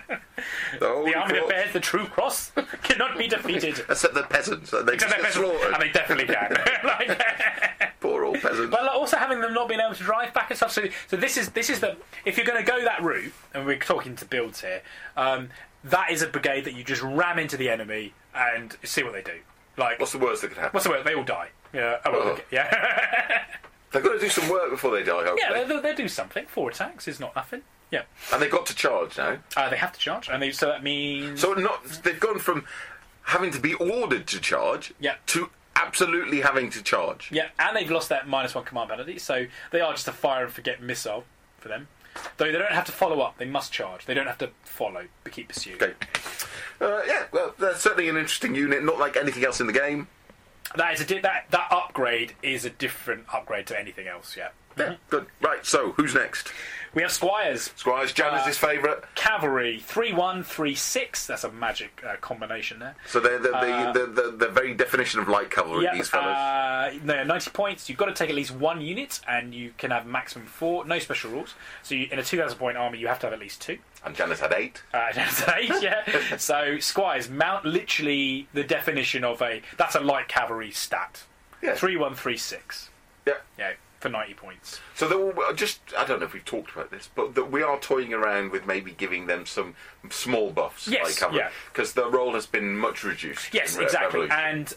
The army that bears the true cross cannot be defeated. Except the peasants. They get slaughtered. And they definitely can. Poor old peasants. But also having them not being able to drive back and stuff. So this is the, if you're going to go that route, and we're talking to builds here, that is a brigade that you just ram into the enemy and see what they do. Like, what's the worst that could happen? What's the worst? They all die. Yeah. Yeah. They've got to do some work before they die, hopefully. Yeah, they'll do something. 4 attacks is not nothing. Yeah. And they've got to charge now. They have to charge, and so that means... So they've gone from having to be ordered to charge to absolutely having to charge. Yeah, and they've lost that -1 command penalty, so they are just a fire and forget missile for them. Though they don't have to follow up, they must charge. They don't have to follow, but keep pursuing. Okay. Well, that's certainly an interesting unit, not like anything else in the game. That upgrade is a different upgrade to anything else, yeah. Yeah, good. Right, so, who's next? We have Squires. Squires, Janice's favourite. Cavalry, 3-1, 3-6. That's a magic combination there. So they're the very definition of light cavalry, these fellas. They're 90 points. You've got to take at least 1 unit, and you can have maximum 4. No special rules. So in a 2,000 point army, you have to have at least 2. And Janice had 8. Janice had 8, yeah. So Squires, literally the definition of that's a light cavalry stat. Yeah. 3-1, 3-6. Yeah. Yeah. For 90 points. So I don't know if we've talked about this, but we are toying around with maybe giving them some small buffs. Yes, because their role has been much reduced. Yes, exactly. And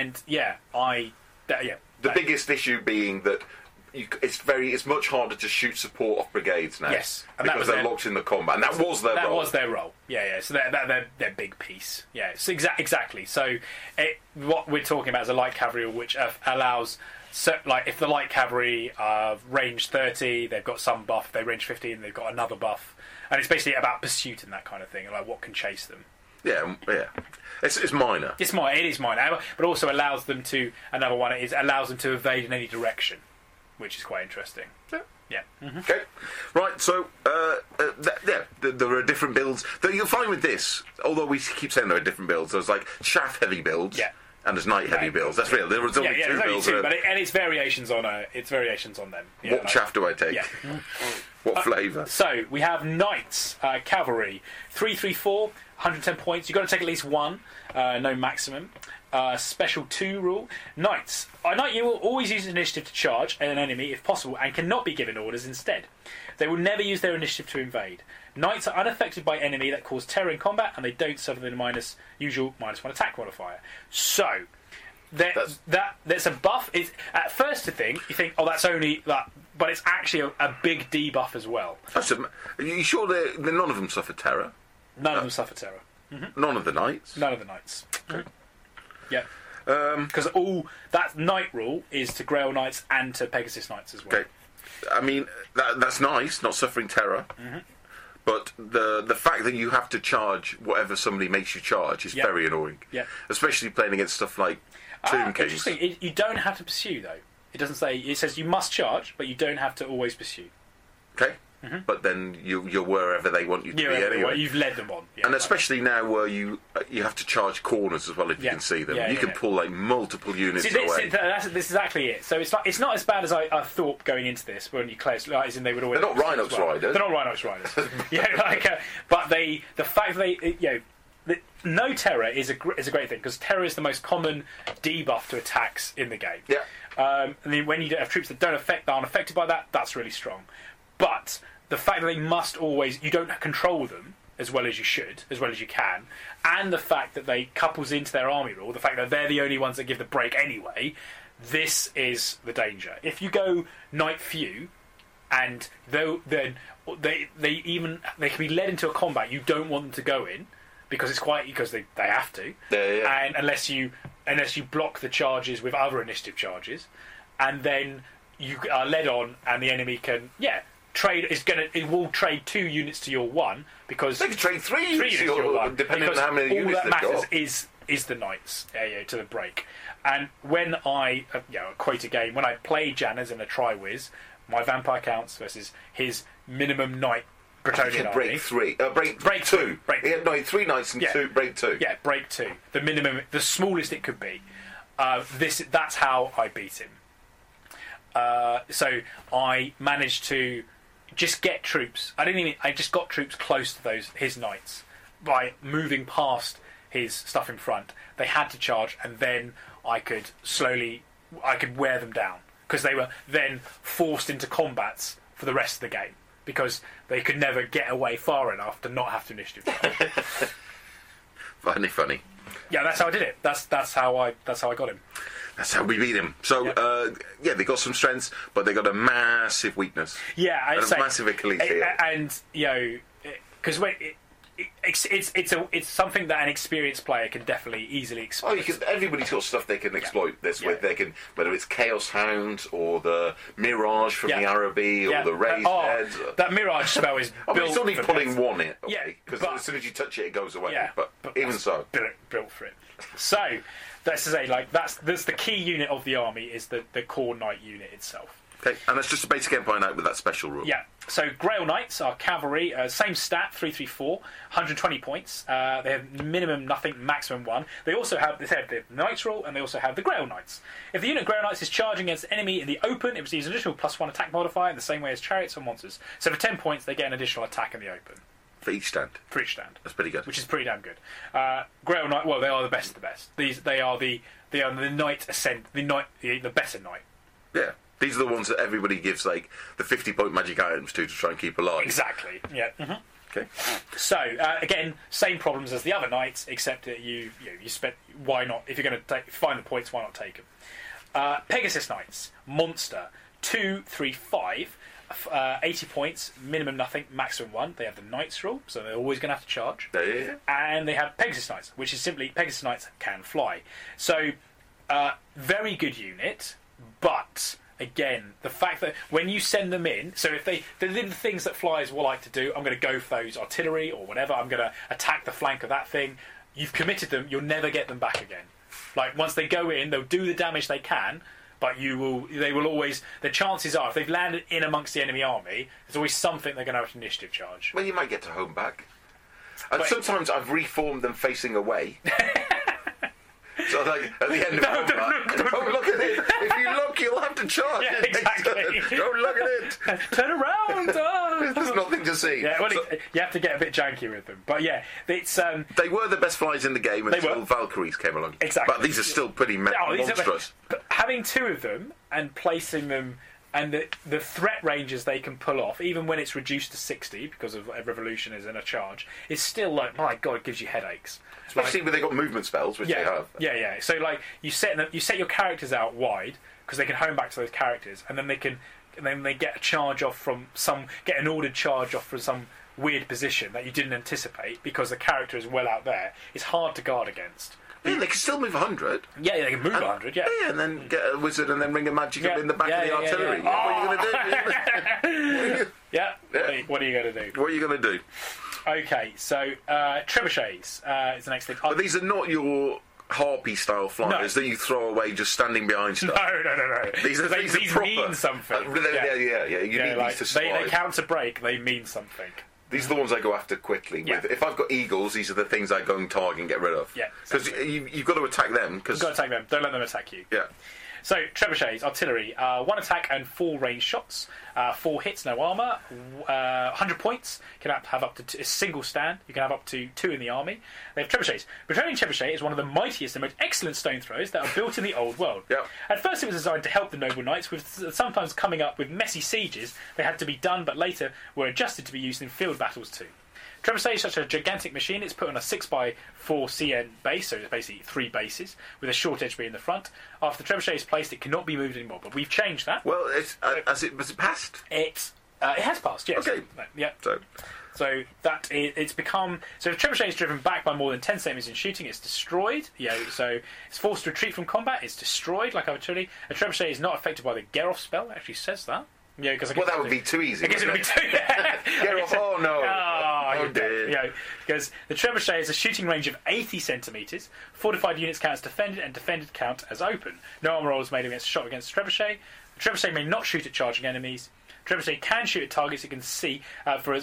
the biggest issue being that it's much harder to shoot support off brigades now. Yes, because they're locked in the combat, and that was their role. That was their role. Yeah. So they're their big piece. Yeah. So exactly. So what we're talking about is a light cavalry, which allows. So, like, if the light cavalry are range 30, they've got some buff. If they range 15, they've got another buff. And it's basically about pursuit and that kind of thing, like what can chase them. Yeah. It's minor. It is minor, but also allows them to. Another one allows them to evade in any direction, which is quite interesting. Yeah. Mm-hmm. Okay. Right. So, there are different builds. Though you'll find with this, although we keep saying there are different builds, there's like shaft heavy builds. Yeah. And there's knight heavy builds. That's real. There was only two builds. But it's variations on them. Yeah, what shaft do I take? Yeah. What flavour? So we have knights, cavalry, 334, 110 points. You've got to take at least one, no maximum. Special 2 rule. Knights. A knight you will always use initiative to charge an enemy if possible and cannot be given orders instead. They will never use their initiative to invade. Knights are unaffected by enemy that cause terror in combat and they don't suffer the usual -1 attack modifier. So, there's a buff. At first you think, oh, that's only that, but it's actually a big debuff as well. Are you sure none of them suffer terror? None of them suffer terror. Mm-hmm. None of the knights? None of the knights. Okay. Yeah. Because all that knight rule is to Grail Knights and to Pegasus Knights as well. Okay. I mean, that's nice, not suffering terror. Mm-hmm. But the fact that you have to charge whatever somebody makes you charge is very annoying. Yeah. Especially playing against stuff like Tomb Kings. Interesting. You don't have to pursue, though. It doesn't say... It says you must charge, but you don't have to always pursue. Okay. Mm-hmm. But then you're wherever they want you to be anyway. You've led them on. Yeah, and especially now where you have to charge corners as well if you can see them. You can pull like multiple units away. This is exactly it. So it's not as bad as I thought going into this when you close. As in they would always. They're not Rhinox riders. They're not Rhinox riders. But the fact that no terror is a great thing because terror is the most common debuff to attacks in the game. Yeah. And then when you have troops that aren't affected by that, that's really strong. But the fact that they must always, you don't control them as well as you should, as well as you can, and the fact that they couples into their army rule, the fact that they're the only ones that give the break anyway, this is the danger. If you go knight few, and they can be led into a combat you don't want them to go in because they have to, and unless you block the charges with other initiative charges, and then you are led on, and the enemy can trade it will trade 2 units to your 1 because they can trade 3 units to your 1 depending on how many units all that they've matters got. is the knights to the break. And when I quote a game when I play Janus in a Triwiz, my vampire counts versus his minimum knight Bretonnian army. Break 2. No, 3 knights and 2. Break 2. Yeah, break 2. The minimum, the smallest it could be. That's how I beat him. So I managed to just get troops. I just got troops close to his knights by moving past his stuff in front. They had to charge, and then I could wear them down because they were then forced into combats for the rest of the game because they could never get away far enough to not have to initiative charge. Funny. Yeah, that's how I did it. That's how I got him. That's how we beat him. So, they got some strengths, but they got a massive weakness. Yeah, and a massive Achilles heel. And because it's something that an experienced player can definitely easily exploit. Everybody's got stuff they can exploit this with. They can, whether it's Chaos Hound or the Mirage from the Araby or the Raised Heads. That Mirage spell is built. It's only pulling one it, because but as soon as you touch it, it goes away. Yeah, but even so, built for it. So that's to say, that's the key unit of the army is the core knight unit itself. Okay, and that's just a basic Empire Knight with that special rule. Yeah, so Grail Knights are cavalry, same stat, 334, 120 points. They have minimum nothing, maximum 1. They also have the Knights rule, and they also have the Grail Knights. If the unit Grail Knights is charging against an enemy in the open, it receives an additional +1 attack modifier in the same way as chariots or monsters. So for 10 points, they get an additional attack in the open. For each stand. That's pretty good. Which is pretty damn good. Grail Knight, well, they are the best of the best. They are the Knight Ascent, the better Knight. Yeah. These are the ones that everybody gives like the 50-point magic items to try and keep alive. Exactly. Yeah. Mm-hmm. Okay. So again, same problems as the other knights, except that you spent. Why not? If you're going to find the points, why not take them? Pegasus Knights, monster, 2, 3, 5, 80 points, minimum nothing, maximum 1. They have the Knights rule, so they're always going to have to charge. Yeah. And they have Pegasus Knights, which is simply Pegasus Knights can fly. So very good unit, but. Again, the fact that when you send them in, so if they did the things that flyers will like to do, I'm going to go for those artillery or whatever, I'm going to attack the flank of that thing, you've committed them, you'll never get them back again. Like, once they go in, they'll do the damage they can, but they will always. The chances are, if they've landed in amongst the enemy army, there's always something they're going to have an initiative charge. Well, you might get to home back. And sometimes I've reformed them facing away. So like at the end of combat, oh look at it! If you look, you'll have to charge. Yeah, exactly. Don't look at it. Turn around. Oh. There's nothing to see. Yeah, well, you have to get a bit janky with them, but yeah, it's. They were the best flies in the game until Valkyries came along. Exactly. But these are still pretty monstrous. But having two of them and placing them. And the threat ranges they can pull off, even when it's reduced to 60 because of Revolution is in a charge, is still like, my God, it gives you headaches. Especially when they've got movement spells, which they have. Yeah. So like you set your characters out wide because they can home back to those characters, and then they get a charge off from get an ordered charge off from some weird position that you didn't anticipate because the character is well out there. It's hard to guard against. Yeah, they can still move 100. Yeah, they can move 100, yeah. Yeah, and then get a wizard and then ring a magic up in the back of the artillery. Yeah. What are you going to do? Yeah. What are you going to do? What are you going to do? Okay, so trebuchets is the next thing. But these are not your harpy-style flyers that you throw away just standing behind stuff. No. These are proper. Mean something. Yeah. You need these to survive. They counter break, they mean something. These are the ones I go after quickly. Yeah. If I've got eagles, these are the things I go and target and get rid of. Yeah, because you've got to attack them. You've got to attack them. Don't let them attack you. Yeah. So, trebuchets, artillery, 1 attack and 4 range shots, 4 hits, no armour, 100 points. You can have up to a single stand. You can have up to 2 in the army. They have trebuchets. Praetorian trebuchet is one of the mightiest and most excellent stone throwers that are built in the old world. Yep. At first, it was designed to help the noble knights, with sometimes coming up with messy sieges. They had to be done, but later were adjusted to be used in field battles too. Trebuchet is such a gigantic machine, it's put on a 6x4 CN base, so it's basically 3 bases, with a short edge being in the front. After the trebuchet is placed, it cannot be moved anymore, but we've changed that. Well, has it passed? It has passed, yes. Okay. Yeah. So it's become... So if the trebuchet is driven back by more than 10 centimeters in shooting, it's destroyed. So it's forced to retreat from combat, it's destroyed, like artillery. A trebuchet is not affected by the Gerov spell, it actually says that. Yeah, because that would be too easy. I guess it would be too. Oh no! Oh dear! Because the trebuchet has a shooting range of 80 centimeters. Fortified units count as defended, and defended count as open. No armor roll is made against shot against the trebuchet. The trebuchet may not shoot at charging enemies. The trebuchet can shoot at targets it can see. As for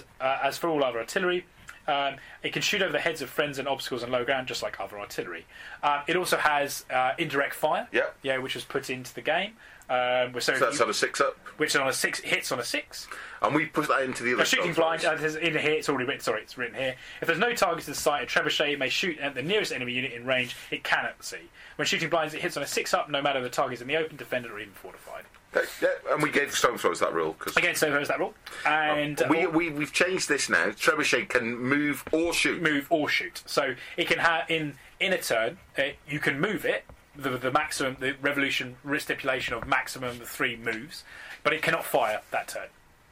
all other artillery. It can shoot over the heads of friends and obstacles on low ground, just like other artillery. It also has indirect fire, which was put into the game. So that's on a 6-up? Which is on a 6, hits on a 6. And we put that into the other shooting blind, in here, it's already written, it's written here. If there's no target in sight, a trebuchet may shoot at the nearest enemy unit in range it cannot see. When shooting blinds, it hits on a 6-up, no matter the target is in the open, defended, or even fortified. Yeah, and we gave stone throwers that rule. Again, stone throwers that rule. And we've changed this now. Trebuchet can move or shoot. So it can have in a turn, you can move it. The maximum, the revolution stipulation of maximum of 3 moves, but it cannot fire that turn.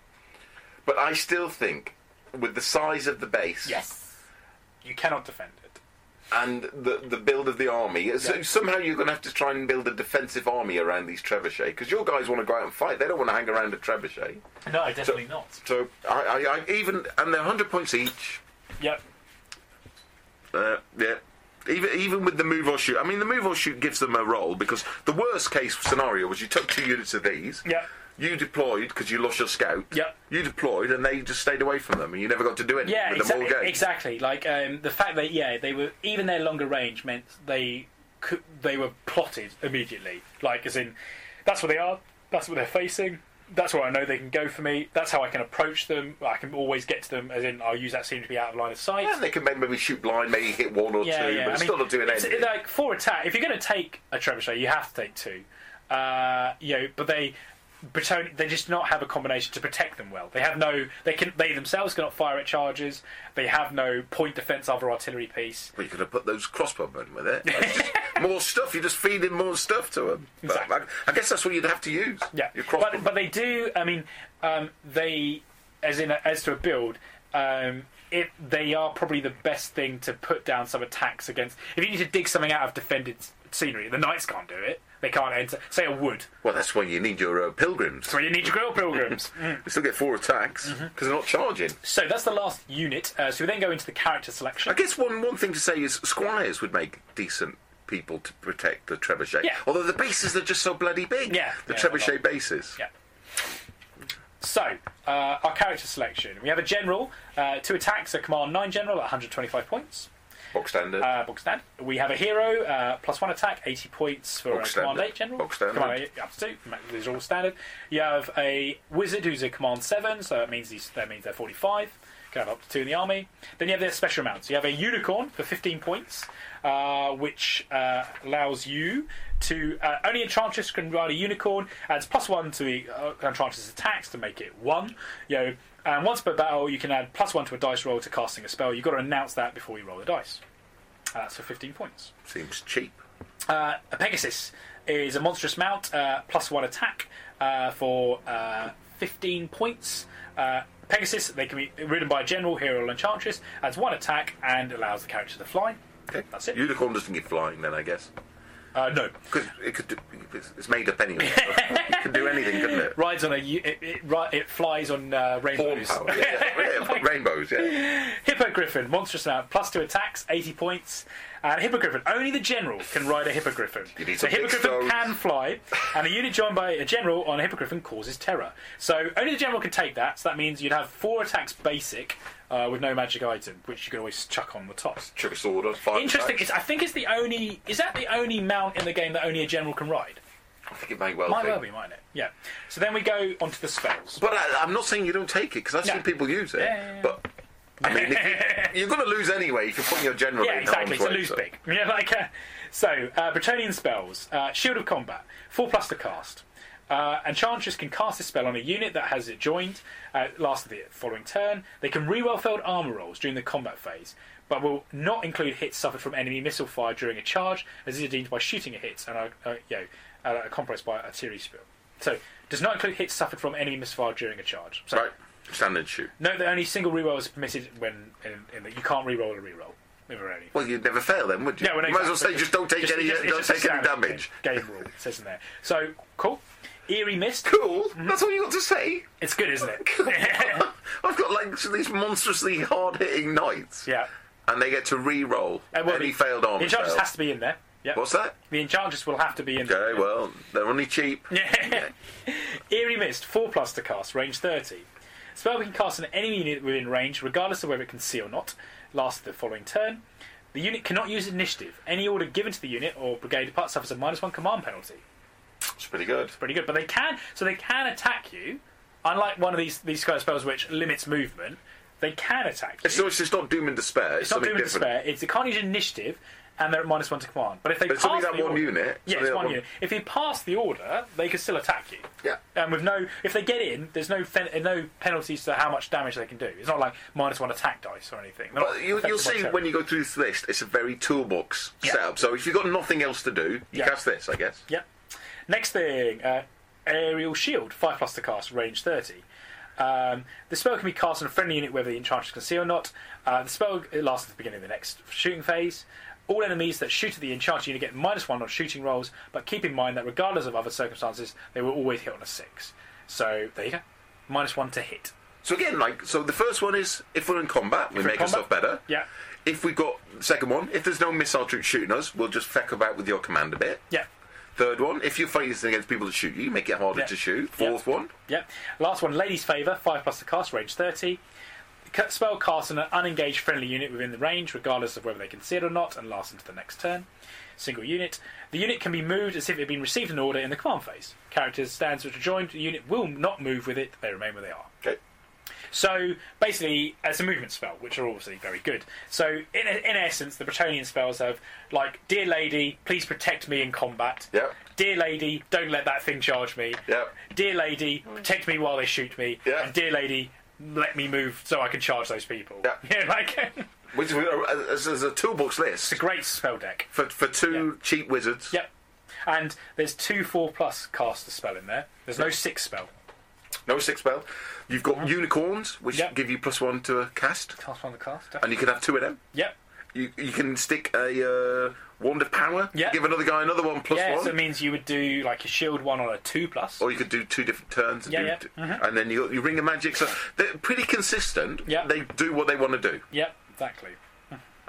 But I still think, with the size of the base, yes, you cannot defend it. And the build of the army, so somehow you're going to have to try and build a defensive army around these trebuchet, because your guys want to go out and fight. They don't want to hang around a trebuchet. No, definitely not. So I even, and they're 100 points each. Yep. Yeah. Even with the move or shoot, I mean, the move or shoot gives them a roll, because the worst case scenario was you took 2 units of these. Yeah. You deployed because you lost your scout. Yep. You deployed and they just stayed away from them, and you never got to do anything with them all game. Exactly. Like the fact that they were, even their longer range meant they were plotted immediately. Like, as in, that's what they are. That's what they're facing. That's where I know they can go for me. That's how I can approach them. I can always get to them, as in I'll use that scene to be out of line of sight. Yeah, they can maybe shoot blind, maybe hit 1 or 2, but it's still not doing anything. Like, for attack, if you're going to take a trebuchet, you have to take 2. But they just not have a combination to protect them well. They themselves cannot fire at charges. They have no point defence other artillery piece. Well, you could have put those crossbowmen with it. Just more stuff. You're just feeding more stuff to them. Exactly. I guess that's what you'd have to use. Yeah, your crossbowmen. But they do. I mean, they as to a build. They are probably the best thing to put down some attacks against. If you need to dig something out of defended scenery, the knights can't do it. They can't enter, say, a wood. Well, that's when you need your pilgrims. That's when you need your pilgrims. You still get 4 attacks because they're not charging. So that's the last unit. So we then go into the character selection. I guess one thing to say is squires would make decent people to protect the trebuchet. Yeah. Although the bases are just so bloody big. Yeah. The Yeah, trebuchet bases. Yeah. So, our character selection. We have a general, 2 attacks, a command 9 general at 125 points. Box standard. Box standard. We have a hero, +1 attack, 80 points for Box a command standard. 8 general. Box standard. Command 8 up to 2. These are all standard. You have a wizard who's a command 7, so that means they're 45. Can have up to 2 in the army. Then you have their special amounts. You have a unicorn for 15 points, which allows you to only Enchantress can ride a unicorn. Adds +1 to the Enchantress' attacks to make it 1. And once per battle, you can add +1 to a dice roll to casting a spell. You've got to announce that before you roll the dice. That's for 15 points. Seems cheap. A Pegasus is a monstrous mount, +1 attack for 15 points. Pegasus, they can be ridden by a general, hero, or enchantress, adds 1 attack and allows the character to fly. Okay. That's it. Unicorn doesn't get flying then, I guess. No. Because it's made up anyway. It can do anything, couldn't it? Rides on it flies on Horn rainbows. power. Yeah. Rainbows, yeah. Hippogriffin, monstrous mount, +2 attacks, 80 points. And Hippogriffin, only the general can ride a Hippogriffin. You need So some big Hippogriffin stones. can fly, and a unit joined by a general on a Hippogriffin causes terror. So only the general can take that, so that means you'd have 4 attacks basic with no magic item, which you can always chuck on the top. Chuck a sword on 5 Interesting, attacks. I think it's the only... Is that the only mount in the game that only a general can ride? I think it may well Might be. well be, mightn't it? Yeah. So then we go on to the spells. But I'm not saying you don't take it, because I've No. seen people use it. Yeah. But, I mean, you're going to lose anyway if you're putting your general Yeah, in exactly. harm's It's a way, lose so. big. Yeah, Bretonian spells. Shield of Combat. 4+ to cast. Enchantress can cast a spell on a unit that has it joined. Last of the following turn. They can reroll failed armor rolls during the combat phase, but will not include hits suffered from enemy missile fire during a charge, as these are deemed by shooting at hits and are compressed by artillery spill. So, does not include hits suffered from enemy missile fire during a charge. So, Right. Standard shoot. note that only single reroll is permitted when in that you can't reroll a reroll. Well, you'd never fail then, would you? Yeah, well, you might as well exactly. say just don't take It's any just a standard damage. Game rule, it says in there. So, cool. Eerie Mist. Cool. That's all you got to say. It's good, isn't it? I've got like these monstrously hard-hitting knights, Yeah. and they get to re-roll any failed The armor Enchantress spell. has to be in there. Yeah. What's that? The Enchantress will have to be in there. Okay, well, they're only cheap. Yeah. Eerie Mist, 4+ to cast, range 30. Spell can cast on any unit within range, regardless of whether it can see or not. Lasts the following turn. The unit cannot use initiative. Any order given to the unit or brigade apart suffers a -1 command penalty. It's pretty good. Pretty good, but they can attack you. Unlike one of these kind of spells which limits movement, they can attack you. So it's just not doom and despair. It's not something doom and different. despair. They can't use initiative, and they're at -1 to command. But if they But it's pass only that the one order, unit. yeah, so it's the one other unit. If you pass the order, they can still attack you. Yeah. And with if they get in, there's no penalties to how much damage they can do. It's not like -1 attack dice or anything. They're not Well, you'll affected by see terror. when you go through this list, it's a very toolbox Yeah. setup. So if you've got nothing else to do, you Yeah. cast this, I guess. Yep. Next thing, Aerial Shield, 5+ to cast, range 30. The spell can be cast on a friendly unit whether the Enchantress can see or not. The spell lasts at the beginning of the next shooting phase. All enemies that shoot at the Enchanted unit get -1 on shooting rolls, but keep in mind that regardless of other circumstances, they will always hit on a 6. So, there you go. -1 to hit. So again, so the first one is if we're in combat, we we're in make combat, ourselves better. Yeah. If we've got the second one, if there's no missile troops shooting us, we'll just feck about with your command a bit. Yeah. Third one, if you're fighting against people that shoot you, make it harder Yeah. to shoot. Yeah. Fourth one, Yeah. Last one, Lady's Favour, 5+ to cast, range 30. Spell cast on an unengaged friendly unit within the range, regardless of whether they can see it or not, and lasts into the next turn. Single unit. The unit can be moved as if it had been received an order in the command phase. Characters, stands which are joined, the unit will not move with it, they remain where they are. okay. So, basically, it's a movement spell, which are obviously very good. So, in essence, the Bretonian spells have, like, Dear Lady, please protect me in combat. Yep. Dear Lady, don't let that thing charge me. Yep. Dear Lady, protect me while they shoot me. Yeah. And Dear Lady, let me move so I can charge those people. Yeah. Yeah, like, Which is as a toolbox list it's a great spell deck. for two cheap wizards. Yep. And there's 2 4+ cast the spell in there. There's no 6 spell. No 6 spell. You've got unicorns, which Yep. give you +1 to a cast, Cast on the cast. and you can have 2 of them. Yep. You can stick a wand of power. Yeah. Give another guy another one Yeah, +1. so it means you would do like a shield one on a 2+. Or you could do 2 different turns. And, Yeah, do, yeah. and then you ring of magic. So they're pretty consistent. Yeah. They do what they want to do. Yep, exactly.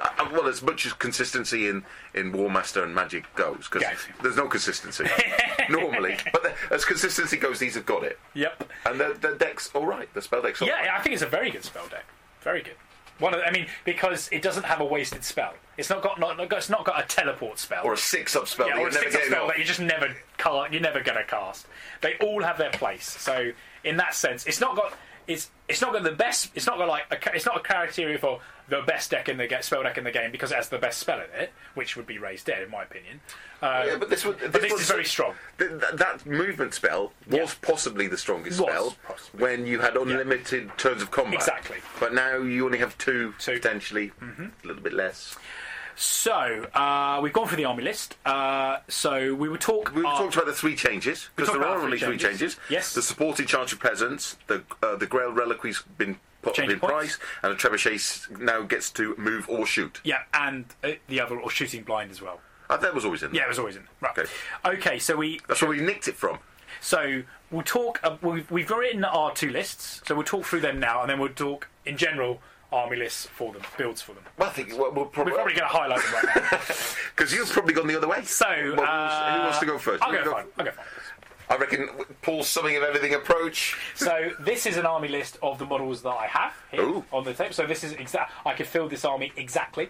Well, as much as consistency in War Master and Magic goes, because there's no consistency normally. But as consistency goes, these have got it. Yep. And the deck's all right. The spell deck's all right. Yeah, I think it's a very good spell deck. Very good. Because it doesn't have a wasted spell. It's not got a teleport spell or a 6-up spell. Yeah, or a 6-up spell that you just never can't. You're never going to cast. They all have their place. So in that sense, it's not got the best. It's not got it's not a criteria for the best deck in the spell deck in the game because it has the best spell in it, which would be Raise Dead in my opinion. But this is very strong. That movement spell was possibly the strongest spell when you had unlimited turns of combat. Exactly. But now you only have two. Potentially, a little bit less. So we've gone through the army list. So we talked about the 3 changes because there are only 3 changes. Yes. The supported charge of peasants, the Grail reliquary's been put up in price, and the trebuchet now gets to move or shoot. Yeah, and the other or shooting blind as well. That was always in there. Yeah, it was always in there. Right. Okay, so that's where we nicked it from. So we'll talk. We've written our 2 lists, so we'll talk through them now, and then we'll talk in general army lists for them, builds for them. Well, I think we're probably going to highlight them right now because you've probably gone the other way. So who wants to go first? I'll go first. I reckon Paul's summing of everything approach. So this is an army list of the models that I have here on the tape. So this is I could fill this army exactly.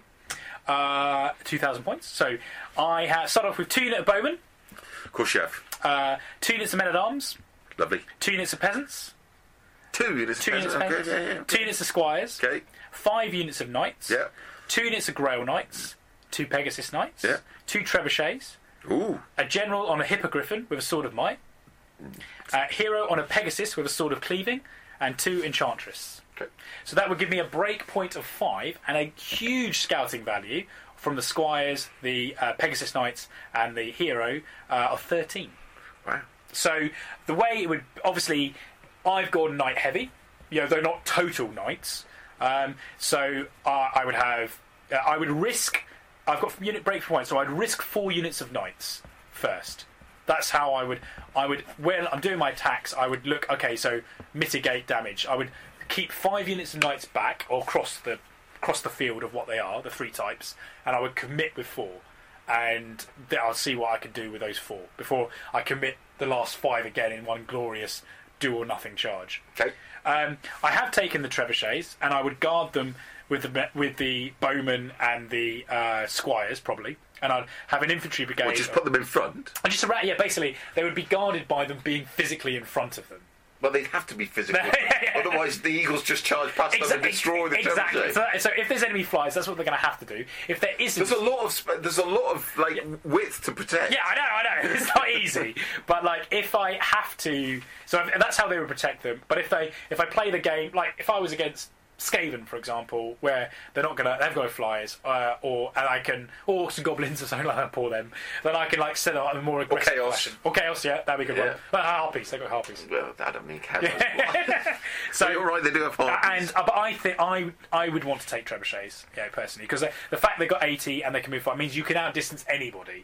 2,000 points. So I start off with 2 units of bowmen. Of course you have. 2 units of men-at-arms. Lovely. 2 units of peasants. 2 units of peasants. Okay. 2 units of squires. Okay. 5 units of knights. Yeah. 2 units of Grail knights. 2 Pegasus knights. Yeah. 2 trebuchets. Ooh. A general on a hippogriffin with a sword of might. Hero on a Pegasus with a sword of cleaving. And 2 enchantress. Okay. So that would give me a break point of 5 and a huge scouting value from the squires, the Pegasus knights, and the hero of 13. Wow. So the way it would obviously, I've gone knight heavy. They're not total knights. So I would have. I would risk. I've got unit break points, so I'd risk 4 units of knights first. That's how I would. When I'm doing my attacks, I would look. Okay, so mitigate damage. I would keep 5 units of knights back or cross the field of what they are, the 3 types, and I would commit with 4, and I'll see what I can do with those 4 before I commit the last 5 again in one glorious do or nothing charge. Okay. I have taken the trebuchets, and I would guard them with the bowmen and the squires probably, and I'd have an infantry brigade. Or just put them in front. Basically they would be guarded by them being physically in front of them. Well, they'd have to be physically. Otherwise, the eagles just charge past them and destroy the trebuchet. So if there's enemy flies, that's what they're going to have to do. If there isn't, there's a lot of width to protect. Yeah, I know. It's not easy, but if I have to, that's how they would protect them. But if I play the game, if I was against Skaven, for example, where they've got flyers, or orcs and goblins or something like that, pour them, then I can set up a more aggressive fashion. Or chaos, yeah, that'd be a good one. But harpies, they've got harpies. Well, I don't mean chaos. So you're right, they do have harpies. But I think I would want to take trebuchets, personally, because the fact they've got 80 and they can move far means you can outdistance anybody.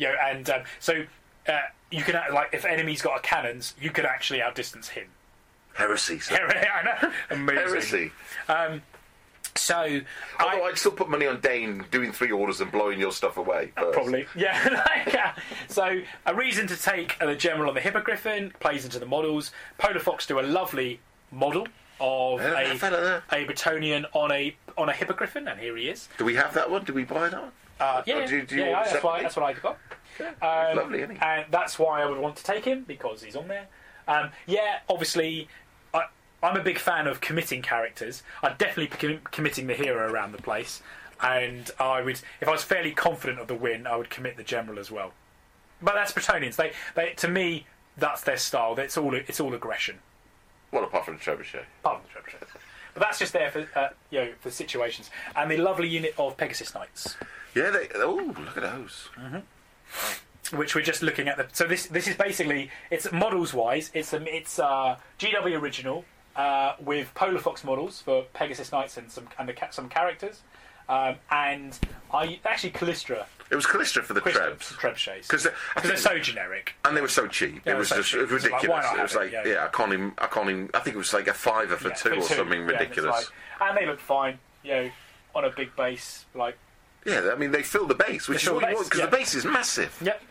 So you can if enemy's got cannons, you could actually outdistance him. Heresy. I know. Amazing. Heresy. Although I'd still put money on Dane doing 3 orders and blowing your stuff away first. Probably, yeah. So a reason to take the general on the hippogriffin plays into the models. Polar Fox do a lovely model of a Bretonnian on a hippogriffin, and here he is. Do we have that one? Do we buy that one? That's what I got. Lovely, isn't he? And that's why I would want to take him, because he's on there. Obviously, I'm a big fan of committing characters. I'd definitely be committing the hero around the place, and if I was fairly confident of the win, I would commit the general as well. But that's Bretonians. They to me, that's their style. It's all aggression. Well, apart from the trebuchet. But that's just there for situations. And the lovely unit of Pegasus Knights. Yeah, look at those. Mm-hmm. Which we're just looking at. So this is basically, it's models wise, it's GW original with Polar Fox models for Pegasus Knights and some characters, and Callistra. It was Callistra for the trebuchets because they're so generic and they were so cheap. It was just ridiculous. It was like I can't even. I think it was like a £5 for 2 or something ridiculous. And they look fine. on a big base, like. Yeah, I mean they fill the base, which is what you want because the base is massive. Yep.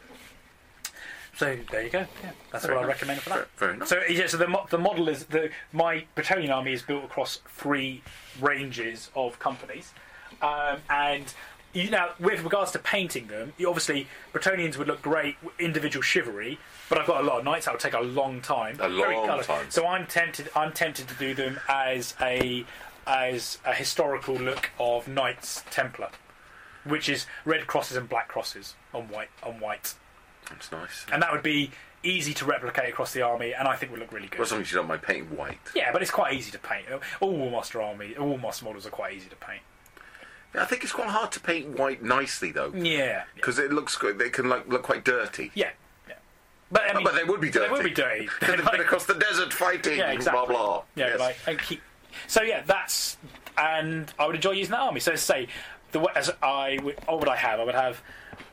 So there you go. Yeah, that's what I recommend for that. Very nice. So yeah, so the model is my Bretonnian army is built across 3 ranges of companies, and now with regards to painting them, obviously Bretonnians would look great individual chivalry, but I've got a lot of knights that would take a long time. So I'm tempted to do them as a historical look of Knights Templar, which is red crosses and black crosses on white. That's nice. And that would be easy to replicate across the army, and I think would look really good. Well, as long as you don't mind painting white. Yeah, but it's quite easy to paint. All Warmaster models are quite easy to paint. Yeah, I think it's quite hard to paint white nicely, though. Yeah. Because it looks good. They can look quite dirty. Yeah. But I mean, but they would be dirty. They would be dirty. Because they've been across the desert fighting. Yeah, exactly. Blah blah. Yeah, yes. So yeah, and I would enjoy using that army. So say what would I have? I would have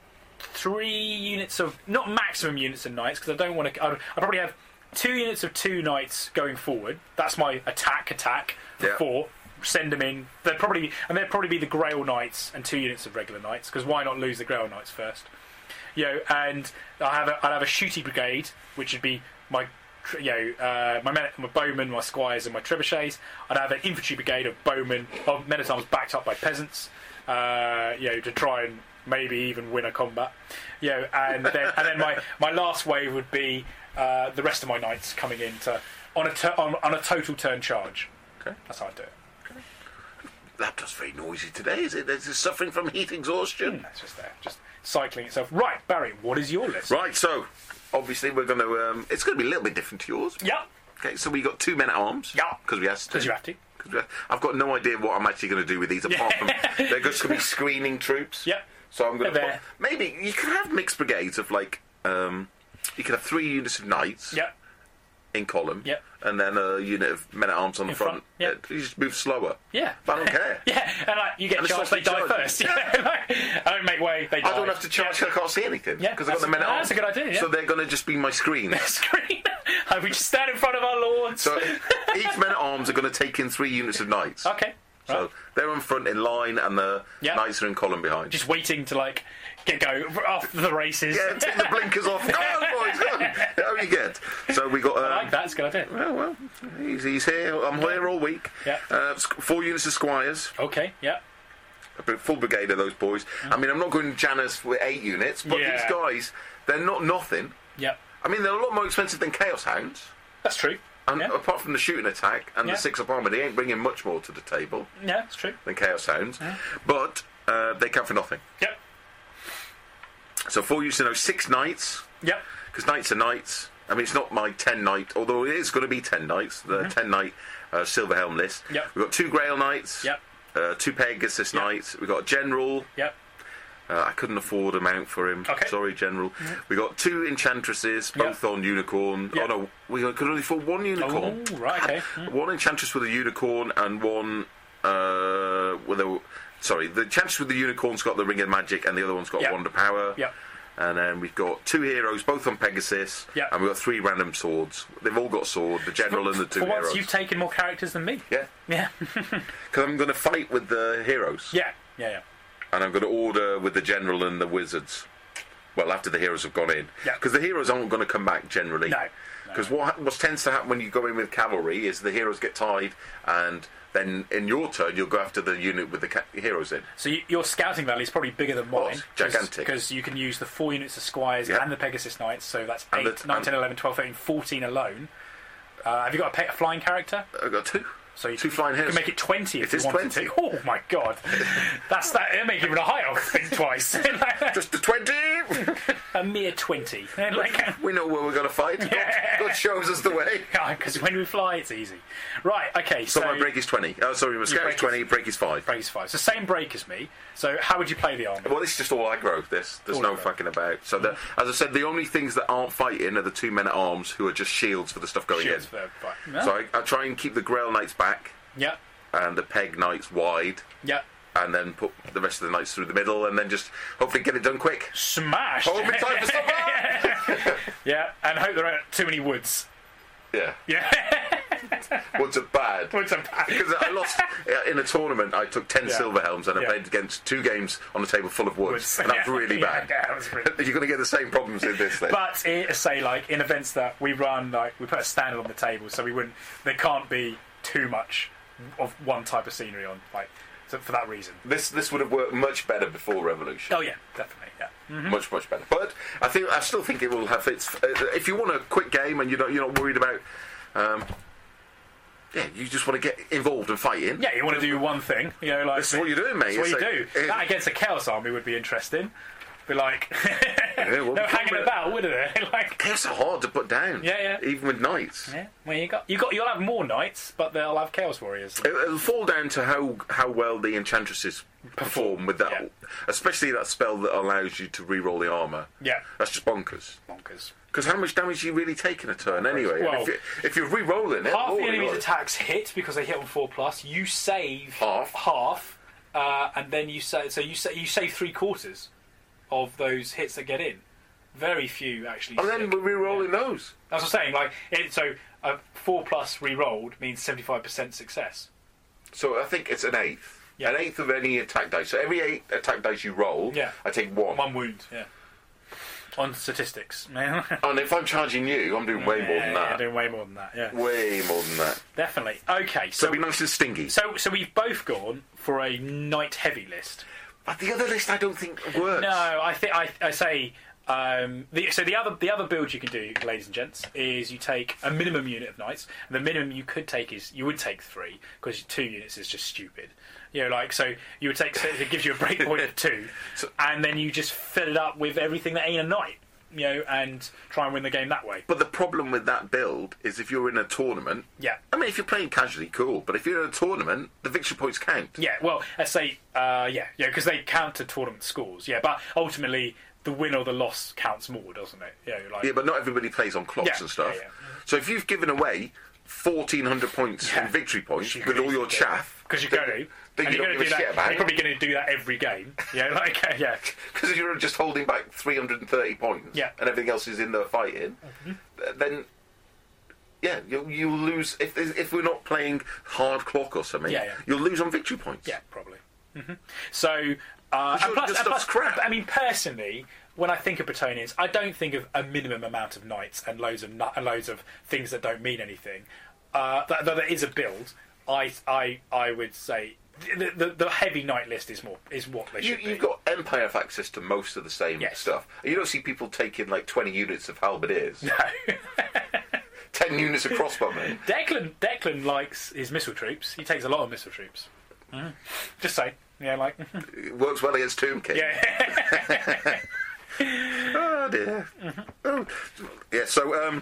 3 units of, not maximum units of knights, because I don't want to. I'd probably have 2 units of 2 knights going forward. That's my attack for 4. Send them in. There'd probably be the Grail Knights and 2 units of regular knights, because why not lose the Grail Knights first? And I'd have a shooty brigade, which would be my bowmen, my squires, and my trebuchets. I'd have an infantry brigade of bowmen, men at arms backed up by peasants, to try and maybe even win a combat. And then my last wave would be the rest of my knights coming in on a total turn charge. Okay, that's how I do it. Okay. Laptop's very noisy today. Is it? Is it suffering from heat exhaustion? It's just there, just cycling itself. Right, Barry, what is your list? Right, so obviously we're going to. It's going to be a little bit different to yours. Yeah. Okay, so we got 2 men at arms. Yeah. Because we have to. Because you have to. I've got no idea what I'm actually going to do with these, apart from they're just going to be screening troops. Yep. So I'm going to maybe you can have mixed brigades of you can have 3 units of knights. Yep. In column. Yep. And then a unit of men at arms on the front. Yep. You just move slower. Yeah. But I don't care. Yeah. And you get charged, they die first. I don't make way, they die. I don't have to charge. I can't see anything. Yeah. Because I've got the men at arms. That's a good idea. Yeah. So they're going to just be my screen. Screen. We just stand in front of our lords. So each men at arms are going to take in 3 units of knights. Okay. So they're in front in line, and the knights are in column behind. Just waiting to get go off the races. Yeah, take the blinkers off. Go on, boys, go on. How you get? So we got. I like that. It's a good idea. Well, he's here. I'm here all week. Yeah. 4 units of squires. Okay. Yeah. A full brigade of those boys. I mean, I'm not going Janus with 8 units, but these guys, they're not nothing. Yeah. I mean, they're a lot more expensive than Chaos Hounds. That's true. And apart from the shooting attack and the 6 up armour, they ain't bringing much more to the table. Yeah, that's true. Than Chaos Hounds. Yeah. But they count for nothing. Yep. So 4 units, 6 knights. Yep. Because knights are knights. I mean, it's not my 10 knight, although it is going to be 10 knights. The 10 knight Silver Helm list. Yep. We've got 2 Grail Knights. Yep. 2 Pegasus Knights. We've got a General. Yep. I couldn't afford a mount for him. Okay. Sorry, General. We got 2 Enchantresses, both on Unicorn. Yep. Oh no, we could only afford 1 Unicorn. Oh, right, okay. 1 Enchantress with a Unicorn and 1 with a... Sorry, the Enchantress with the Unicorn's got the Ring of Magic and the other one's got Wand of Power. Yep. And then we've got 2 heroes, both on Pegasus. Yep. And we've got 3 random swords. They've all got sword, the General and the 2 for heroes. once, you've taken more characters than me. Yeah. Yeah. Because I'm going to fight with the heroes. Yeah. Yeah. And I'm going to order with the General and the Wizards. Well, after the heroes have gone in. Yeah. Because the heroes aren't going to come back generally. No. Because what tends to happen when you go in with cavalry is the heroes get tied, and then in your turn you'll go after the unit with the heroes in. So your scouting value is probably bigger than mine. Gigantic. Because you can use the 4 units of squires and the Pegasus Knights, so that's 8, 9, 10, 11, 12, 13, 14 alone. Have you got a flying character? I've got 2. So you 2 flying heroes. You can make it 20 if you wanted 20. to. Oh my god. That's that. It'll make even a high elf think twice. Just a 20! A mere 20. We know where we're going to fight. God shows us the way. Because when we fly, it's easy. Right, okay. So my break is 20. Oh, sorry, my scale is 20, break is 5. Break is 5. So same break as me. So how would you play the army? Well, this is just all aggro, this. There's no fucking about. So, as I said, the only things that aren't fighting are the 2 men at arms who are just shields for the stuff going in. So I try and keep the Grail Knights back. Yeah. And the Peg Knights wide. Yeah. And then put the rest of the Knights through the middle, and then just hopefully get it done quick. Smash! Hold me tight for supper! Yeah, and hope there aren't too many woods. Yeah. Yeah. Woods are bad. Woods are bad. Because I lost in a tournament. I took 10 silver helms and I played against 2 games on a table full of woods. And that's really bad. Yeah, that was really You're going to get the same problems in this thing. But say like in events that we run, like we put a standard on the table, so there can't be too much of one type of scenery on, like, so for that reason. This would have worked much better before Revolution. Oh yeah, definitely, yeah. Mm-hmm. Much better. But I still think it will have its. If you want a quick game and you're not worried about. You just want to get involved and fight in. Yeah, you want to do one thing. You know, like this is what you're doing, mate. That's what you do. That against a Chaos Army would be interesting. Be like, no hanging about, would it? Like, Chaos are hard to put down. Yeah. Even with knights. Yeah. Well, you'll have more knights, but they'll have Chaos Warriors. It'll fall down to how well the Enchantresses perform with that, especially that spell that allows you to re-roll the armour. Yeah. That's just bonkers. Because how much damage are you really taking a turn anyway? Well, if you're re-rolling it, half the enemy's attacks hit because they hit on 4+. You save half, and then you save 3/4 of those hits that get in. Very few actually. And then we're re-rolling those. That's what I'm saying. Like so, a 4+ re-rolled means 75% success. So I think it's an eighth. Yeah. An eighth of any attack dice. So every 8 attack dice you roll, I take 1. 1 wound. Yeah. On statistics. And if I'm charging you, I'm doing way more than that. Yeah, doing way more than that. Yeah. Way more than that. Definitely. Okay. So it'd be nice and stingy. So we've both gone for a knight heavy list. But the other list I don't think works. No, I think I say. The other build you can do, ladies and gents, is you take a minimum unit of knights. And the minimum you could take you would take 3 because 2 units is just stupid. You know, like so you would take it gives you a breakpoint of 2, and then you just fill it up with everything that ain't a knight. You know, and try and win the game that way. But the problem with that build is if you're in a tournament. Yeah. I mean, if you're playing casually, cool. But if you're in a tournament, the victory points count. Yeah. Well, let's say because they count to tournament scores. Yeah, but ultimately the win or the loss counts more, doesn't it? Yeah, but not everybody plays on clocks and stuff. Yeah. So if you've given away 1,400 points in victory points with all your chaff, because you're going to. And you don't give a shit about it. You're probably going to do that every game. Because you're just holding back 330 points. Yeah. And everything else is in there fighting. Mm-hmm. Then, you'll lose if we're not playing hard clock or something. You'll lose on victory points. Yeah, probably. Mm-hmm. So, and plus, crap. I mean, personally, when I think of Bretonnians, I don't think of a minimum amount of knights and loads of things that don't mean anything. That there is a build. I would say the heavy knight list is what they should be. You've got Empire access to most of the same stuff. You don't see people taking like 20 units of halberdiers. No. 10 units of crossbowmen. Declan likes his missile troops. He takes a lot of missile troops. Mm. Just say, it works well against Tomb King. Yeah. Oh dear. Mm-hmm. Oh. Yeah. So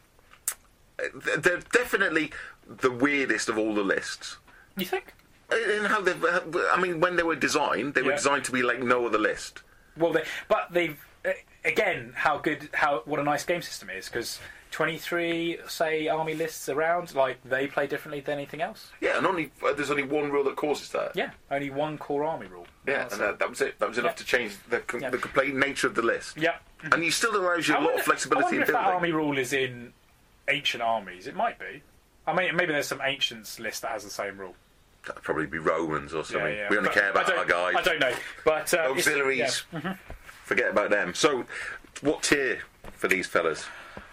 they're definitely the weirdest of all the lists. You think? In how when they were designed, they were designed to be like no other list. Well, they've again, what a nice game system is, because 23, say, army lists around, like they play differently than anything else. Yeah, and there's only one rule that causes that. Yeah, only one core army rule. Yeah, and that was it. That was enough to change the complete nature of the list. Yeah, and you still allows you a lot of flexibility in building. If that army rule is in ancient armies, it might be. I mean, maybe there's some ancients list that has the same rule. That'd probably be Romans or something. Yeah. We only care about our guys. I don't know. But auxiliaries, forget about them. So, what tier for these fellas?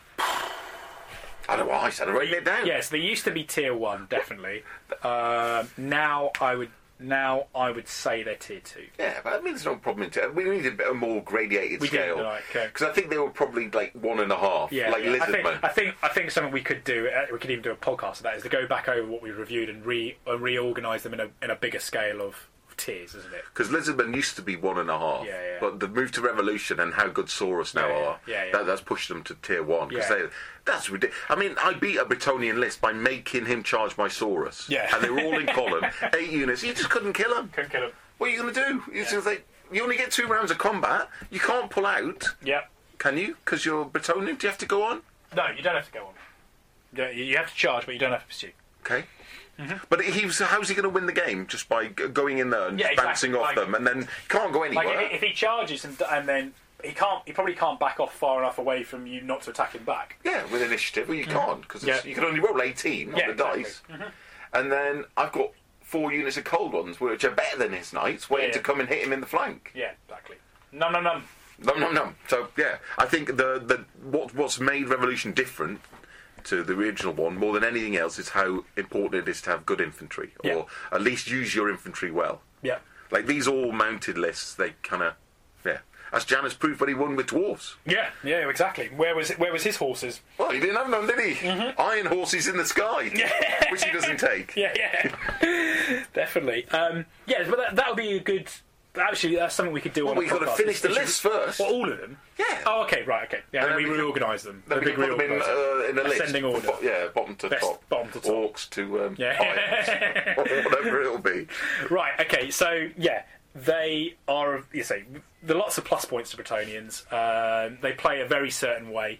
I don't know why I said. I wrote it down. Yes, they used to be tier 1, definitely. Now I would say they're tier 2. Yeah, but I mean, there's no problem in tier. We need a bit of more gradated scale. Because I think they were probably like 1.5. Yeah, like Lizardmen. I think something we could do. We could even do a podcast of that. Is to go back over what we reviewed and reorganise them in a bigger scale of tiers, isn't it? Because Lizardmen used to be 1.5. Yeah. But the move to Revolution and how good Saurus now are, that's pushed them to tier 1. Because that's ridiculous. I mean, I beat a Bretonnian list by making him charge my Saurus. Yeah. And they were all in column, 8 units. You just couldn't kill him. Couldn't kill him. What are you going to do? It's like, you only get 2 rounds of combat. You can't pull out. Yeah. Can you? Because you're Bretonnian. Do you have to go on? No, you don't have to go on. You have to charge, but you don't have to pursue. Okay. Mm-hmm. But how's he going to win the game? Just by going in there and bouncing off them, and then can't go anywhere. Like if he charges and then he probably can't back off far enough away from you not to attack him back. Yeah, with initiative, well, you can't, because you can only roll 18 on the dice. Mm-hmm. And then I've got 4 units of cold ones, which are better than his knights, waiting to come and hit him in the flank. Yeah, exactly. Num. So, yeah, I think what's made Revolution different to the original one, more than anything else, is how important it is to have good infantry, or at least use your infantry well. Yeah. Like, these all-mounted lists, they kind of... Yeah. As Janus proved when he won with dwarves. Yeah, exactly. Where was his horses? Well, he didn't have none, did he? Mm-hmm. Iron horses in the sky, which he doesn't take. Yeah, definitely. But that would be a good... Actually, that's something we could do on a podcast. We've got to finish the list first. Well, all of them? Yeah. Oh, okay, right, okay. Yeah, and then we reorganise them. Then we put them in a list. Ascending order. Bottom to top. Bottom to top. Orcs to or whatever it'll be. Right, okay, so, they are, there are lots of plus points to Bretonnians. They play a very certain way.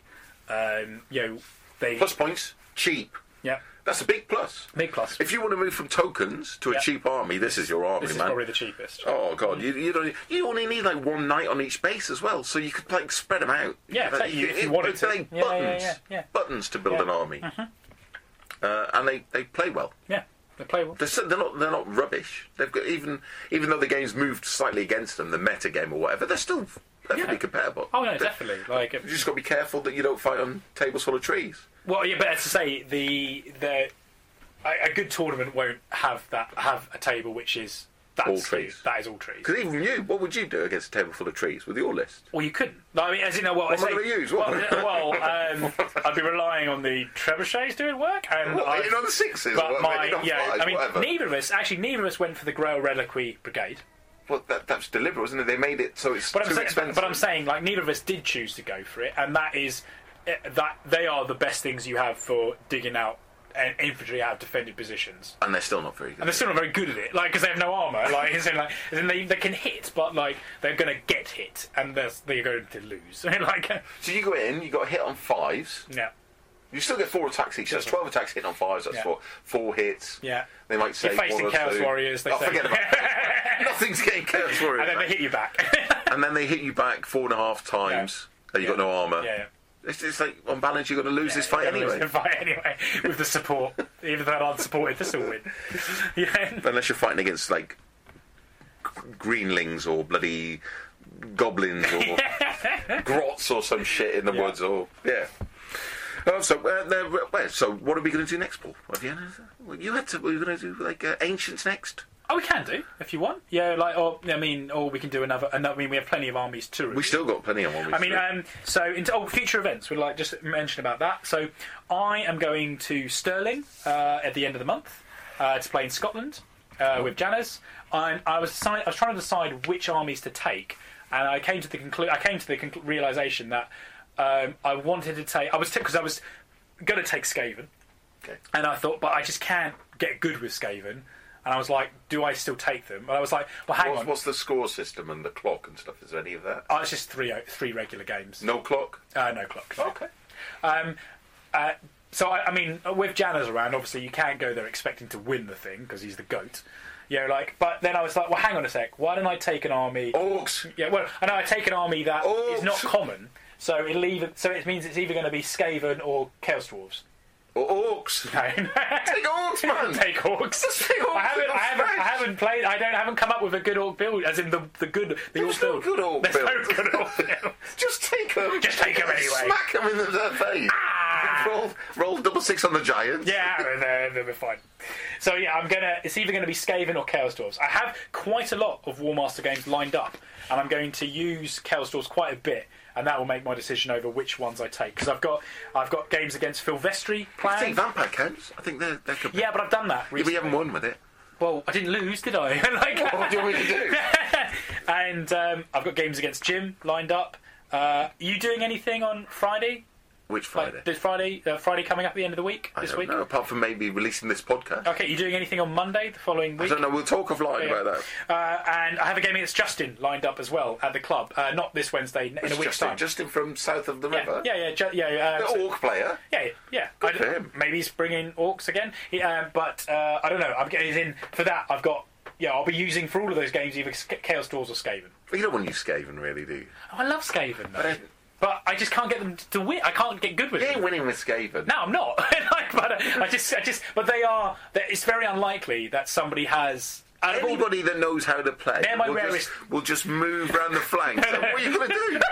Plus points, cheap. Yeah. That's a big plus. Big plus. If you want to move from tokens to a cheap army, this is your army, This is probably the cheapest. Oh god, you only need like 1 knight on each base as well, so you could like spread them out. Yeah, if you wanted to. Like buttons to build an army, and they play well. Yeah. They play well. They're not rubbish. They've got even though the game's moved slightly against them, the meta game or whatever, they're still perfectly compatible. Oh no, definitely. Like you just got to be careful that you don't fight on tables full of trees. Well, yeah, but as to say, a good tournament won't have a table which is all trees. That is all trees. Because even you, what would you do against a table full of trees with your list? Well, you couldn't. No, I mean, as you know, what am I going to use? I'd be relying on the trebuchets doing work, and hitting on the sixes. But whatever. neither of us went for the Grail Reliquary Brigade. Well, that's deliberate, wasn't it? They made it so it's too expensive. But I'm saying, like, neither of us did choose to go for it, and that is that they are the best things you have for digging out infantry out of defended positions. And they're still not very good. And they're still not very good at it, like, because they have no armour. Like, they can hit, but like they're going to get hit, and they're going to lose. So you go in, you got hit on 5s. Yeah. You still get 4 attacks each. That's 12 attacks hit on 5s. That's 4 hits. Yeah. They might say you're facing Chaos Warriors. Forget about it. Nothing's getting Chaos Warriors. And then they hit you back. And then they hit you back 4.5 times. And you got no armour. Yeah. It's like, on balance, you're going to lose this fight anyway. With the support. Even though they're unsupported, they still win. Yeah. Unless you're fighting against, like, greenlings or bloody goblins or grots or some shit in the woods. Or so what are we going to do next, Paul? Were you going to do, like, Ancients next? Oh, we can do, if you want. Yeah, or we can do another. We have plenty of armies to review. We still got plenty of armies. Future events, we'd like just mention about that. So, I am going to Stirling at the end of the month to play in Scotland with Janus. I was trying to decide which armies to take, and I came to the realization that I wanted to take. Because I was going to take Skaven, and I thought, but I just can't get good with Skaven. And I was like, do I still take them? And I was like, well, hang on. What's the score system and the clock and stuff? Is there any of that? Oh, it's just three regular games. No clock? No clock. No. Okay. So, with Janus around, obviously you can't go there expecting to win the thing, because he's the GOAT. But then I was like, well, hang on a sec. Why don't I take an army... Orcs! Yeah, well, I know I take an army that is not common. So it means it's either going to be Skaven or Chaos Dwarves. Or orcs. Okay. Take orcs, man. Take orcs. I haven't come up with a good orc build, as in the good orc build. Good orc build. No good orc build. Just take them. Just take them anyway. Smack them in the face. Roll 6 on the giants. Yeah, they'll be fine. So it's either going to be Skaven or Chaos Dwarves. I have quite a lot of Warmaster games lined up, and I'm going to use Chaos Dwarves quite a bit. And that will make my decision over which ones I take, because I've got games against Filvestri planned. I think Vampire counts. I think they're good. Yeah, but I've done that recently. We haven't won with it. Well, I didn't lose, did I? What do you want me to do? And I've got games against Jim lined up. Are you doing anything on Friday? Which Friday? This Friday coming up at the end of the week? I don't know, apart from maybe releasing this podcast. Okay, you doing anything on Monday, the following week? I don't know, we'll talk offline about that. And I have a game against Justin lined up as well at the club. Not this Wednesday, in a week's time. Justin from south of the river? Yeah. The orc player? Yeah. Good for him. Maybe he's bringing orcs again. But I don't know. He's in for that. I've got I'll be using for all of those games either Chaos Dwarves or Skaven. But you don't want to use Skaven, really, do you? Oh, I love Skaven, though. But I just can't get them to win. I can't get good with them. You ain't winning with Skaven. No, I'm not. But they are. It's very unlikely that somebody has. Anybody that knows how to play They're my rarest. will just move around the flanks. So what are you going to do?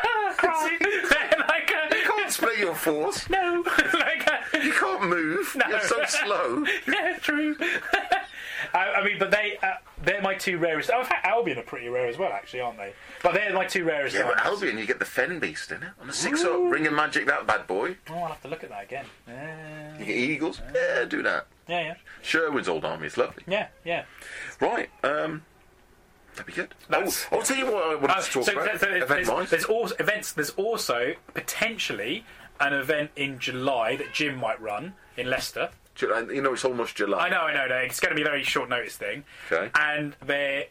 You can't split your force. No. You can't move. No. You're so slow. Yeah, true. I mean, but they're my two rarest. Oh, in fact, Albion are pretty rare as well, actually, aren't they? But they're my two rarest. Yeah, but Albion, you get the Fen Beast in it. On a 6-up, Ring of Magic, that bad boy. Oh, I'll have to look at that again. You get Eagles? Yeah, do that. Yeah. Sherwood's old army is lovely. Yeah. Right, that'd be good. I'll tell you what I wanted to talk about. There's also potentially an event in July that Jim might run in Leicester. You know, it's almost July. I know. It's going to be a very short notice thing. Okay. And there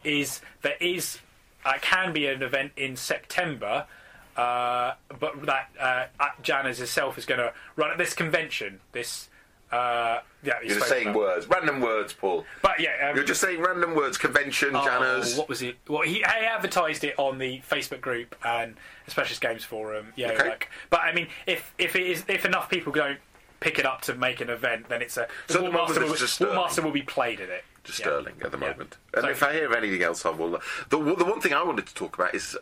can be an event in September, but that Janice herself is going to run at this convention. You're just saying words, random words, Paul. But yeah, you're just saying random words. Convention, Janice. What was it? Well, he advertised it on the Facebook group and the Specialist Games Forum. Yeah, okay. But I mean, if enough people don't pick it up to make an event, then it's Warmaster will be played at it. Just Sterling at the moment. And if I hear of anything else, I will. The one thing I wanted to talk about is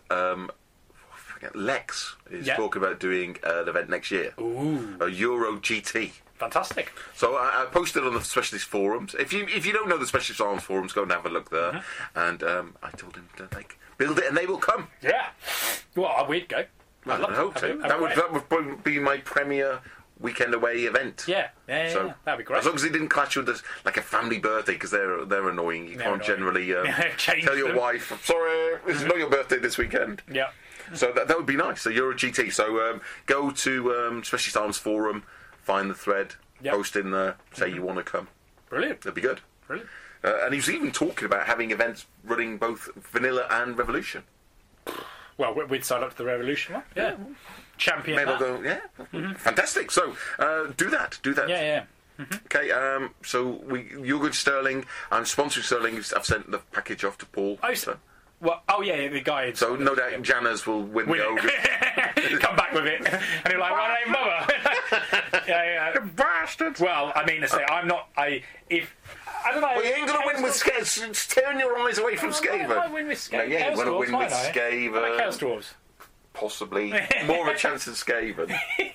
Lex is talking about doing an event next year. Ooh. A Euro GT. Fantastic. So I posted on the Specialist forums. If you don't know the Specialist Arms forums, go and have a look there. And I told him to build it, and they will come. Yeah. Well, we'd go. I hope so. That would probably be my premier weekend away event. Yeah, so that'd be great. As long as it didn't clash with a family birthday, because they're annoying. You can't generally tell your wife, "I'm sorry, it's not your birthday this weekend." Yeah. So that would be nice. So Euro GT. So go to Specialist Arms forum, find the thread, post in there, say you want to come. Brilliant. That'd be good. Brilliant. And he was even talking about having events running both Vanilla and Revolution. Well, we'd sign up to the Revolution one. Yeah. Champion. Maybe I'll go. Yeah. Mm-hmm. Fantastic. So do that. Yeah. Mm-hmm. Okay. So you're going to Sterling. I'm sponsoring Sterling. I've sent the package off to Paul. Oh, so. Well, the guy. So no doubt Janners will win the ogre. Come back with it, and you're like, "What ain't mother?" Yeah. You bastard. Well, I mean, to say, I'm not. I don't know. Well, you ain't going to win with Skaven. Just turn your eyes away from Skaven. I win with Skaven. Yeah, you want to win with Skaven. Chaos Dwarves. Possibly more of a chance than Skaven.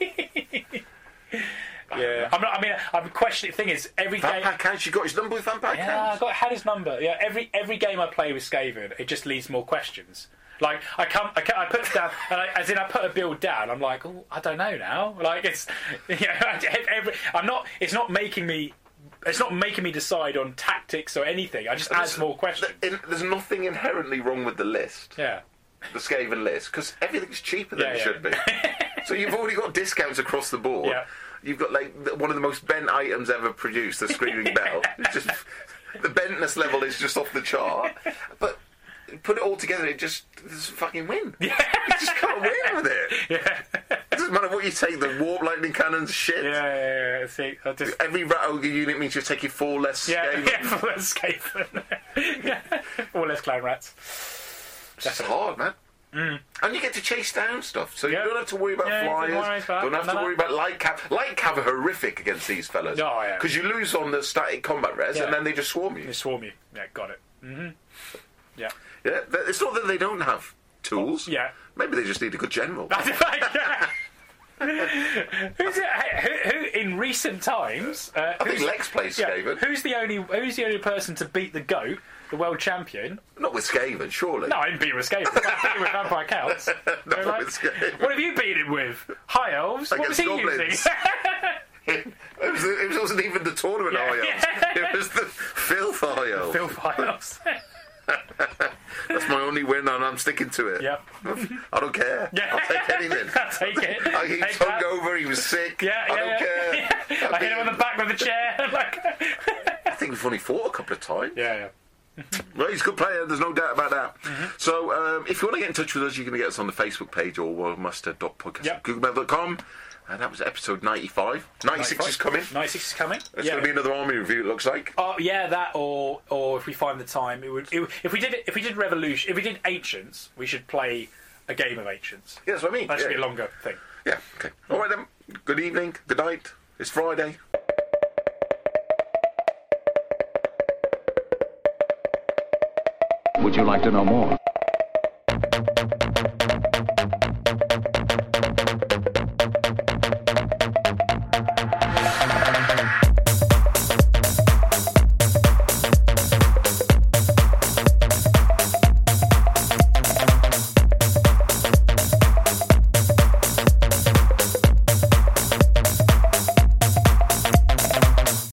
Yeah, I'm questioning. The thing is, every game. Vampire Counts, you got his number with Vampire Counts? Yeah, I had his number. Yeah, every game I play with Skaven, it just leaves more questions. Like I put it down, and I put a build down. I'm like, oh, I don't know now. Like it's, It's not making me decide on tactics or anything. I just add more questions. There's nothing inherently wrong with the list. Yeah. The Skaven list, because everything's cheaper than it should be. So you've already got discounts across the board. Yeah. You've got one of the most bent items ever produced, the Screaming Bell. It's just, the bentness level is just off the chart. But put it all together, it just fucking win. Yeah. You just can't win with it. Yeah. It doesn't matter what you take, the warp lightning cannons, shit. Yeah. See, every Rat Ogre unit means you're taking 4 less Skaven. Yeah, 4 less Skaven. 4 less Clown Rats. It's hard, man. Mm. And you get to chase down stuff, so you don't have to worry about flyers. Don't have to worry about light cav. Light cav are horrific against these fellas. Oh, yeah. Because you lose on the static combat res, and then they just swarm you. They swarm you. Yeah, got it. Mm-hmm. Yeah. Yeah. It's not that they don't have tools. Yeah. Maybe they just need a good general. Who in recent times? I think Lex plays Skaven. Who's the only person to beat the GOAT, the world champion? Not with Skaven, surely. No, I didn't beat him with Skaven. I beat him with Vampire Counts. Not with Skaven. What have you beat him with? High Elves? What was he using? It wasn't even the tournament High Elves. It was the Filth High Elves. Filth High Elves. That's my only win, and I'm sticking to it. Yep. I don't care. Yeah. I'll take anything. I'll take it. He was hungover, he was sick. Yeah, I don't care. Yeah. I hit him on the back with a chair. I think we've only fought a couple of times. Yeah. Well, he's a good player, there's no doubt about that. Mm-hmm. So, if you want to get in touch with us, you can get us on the Facebook page or worldmaster.podcast@googlemail.com. And that was episode 95. 96 is coming. 96 is coming. There's going to be another army review, it looks like. Oh yeah, that or if we find the time, if we did Revolution, if we did Ancients, we should play a game of Ancients. Yeah, that's what I mean. That should be a longer thing. Yeah. Okay. All right then. Good evening. Good night. It's Friday. Would you like to know more?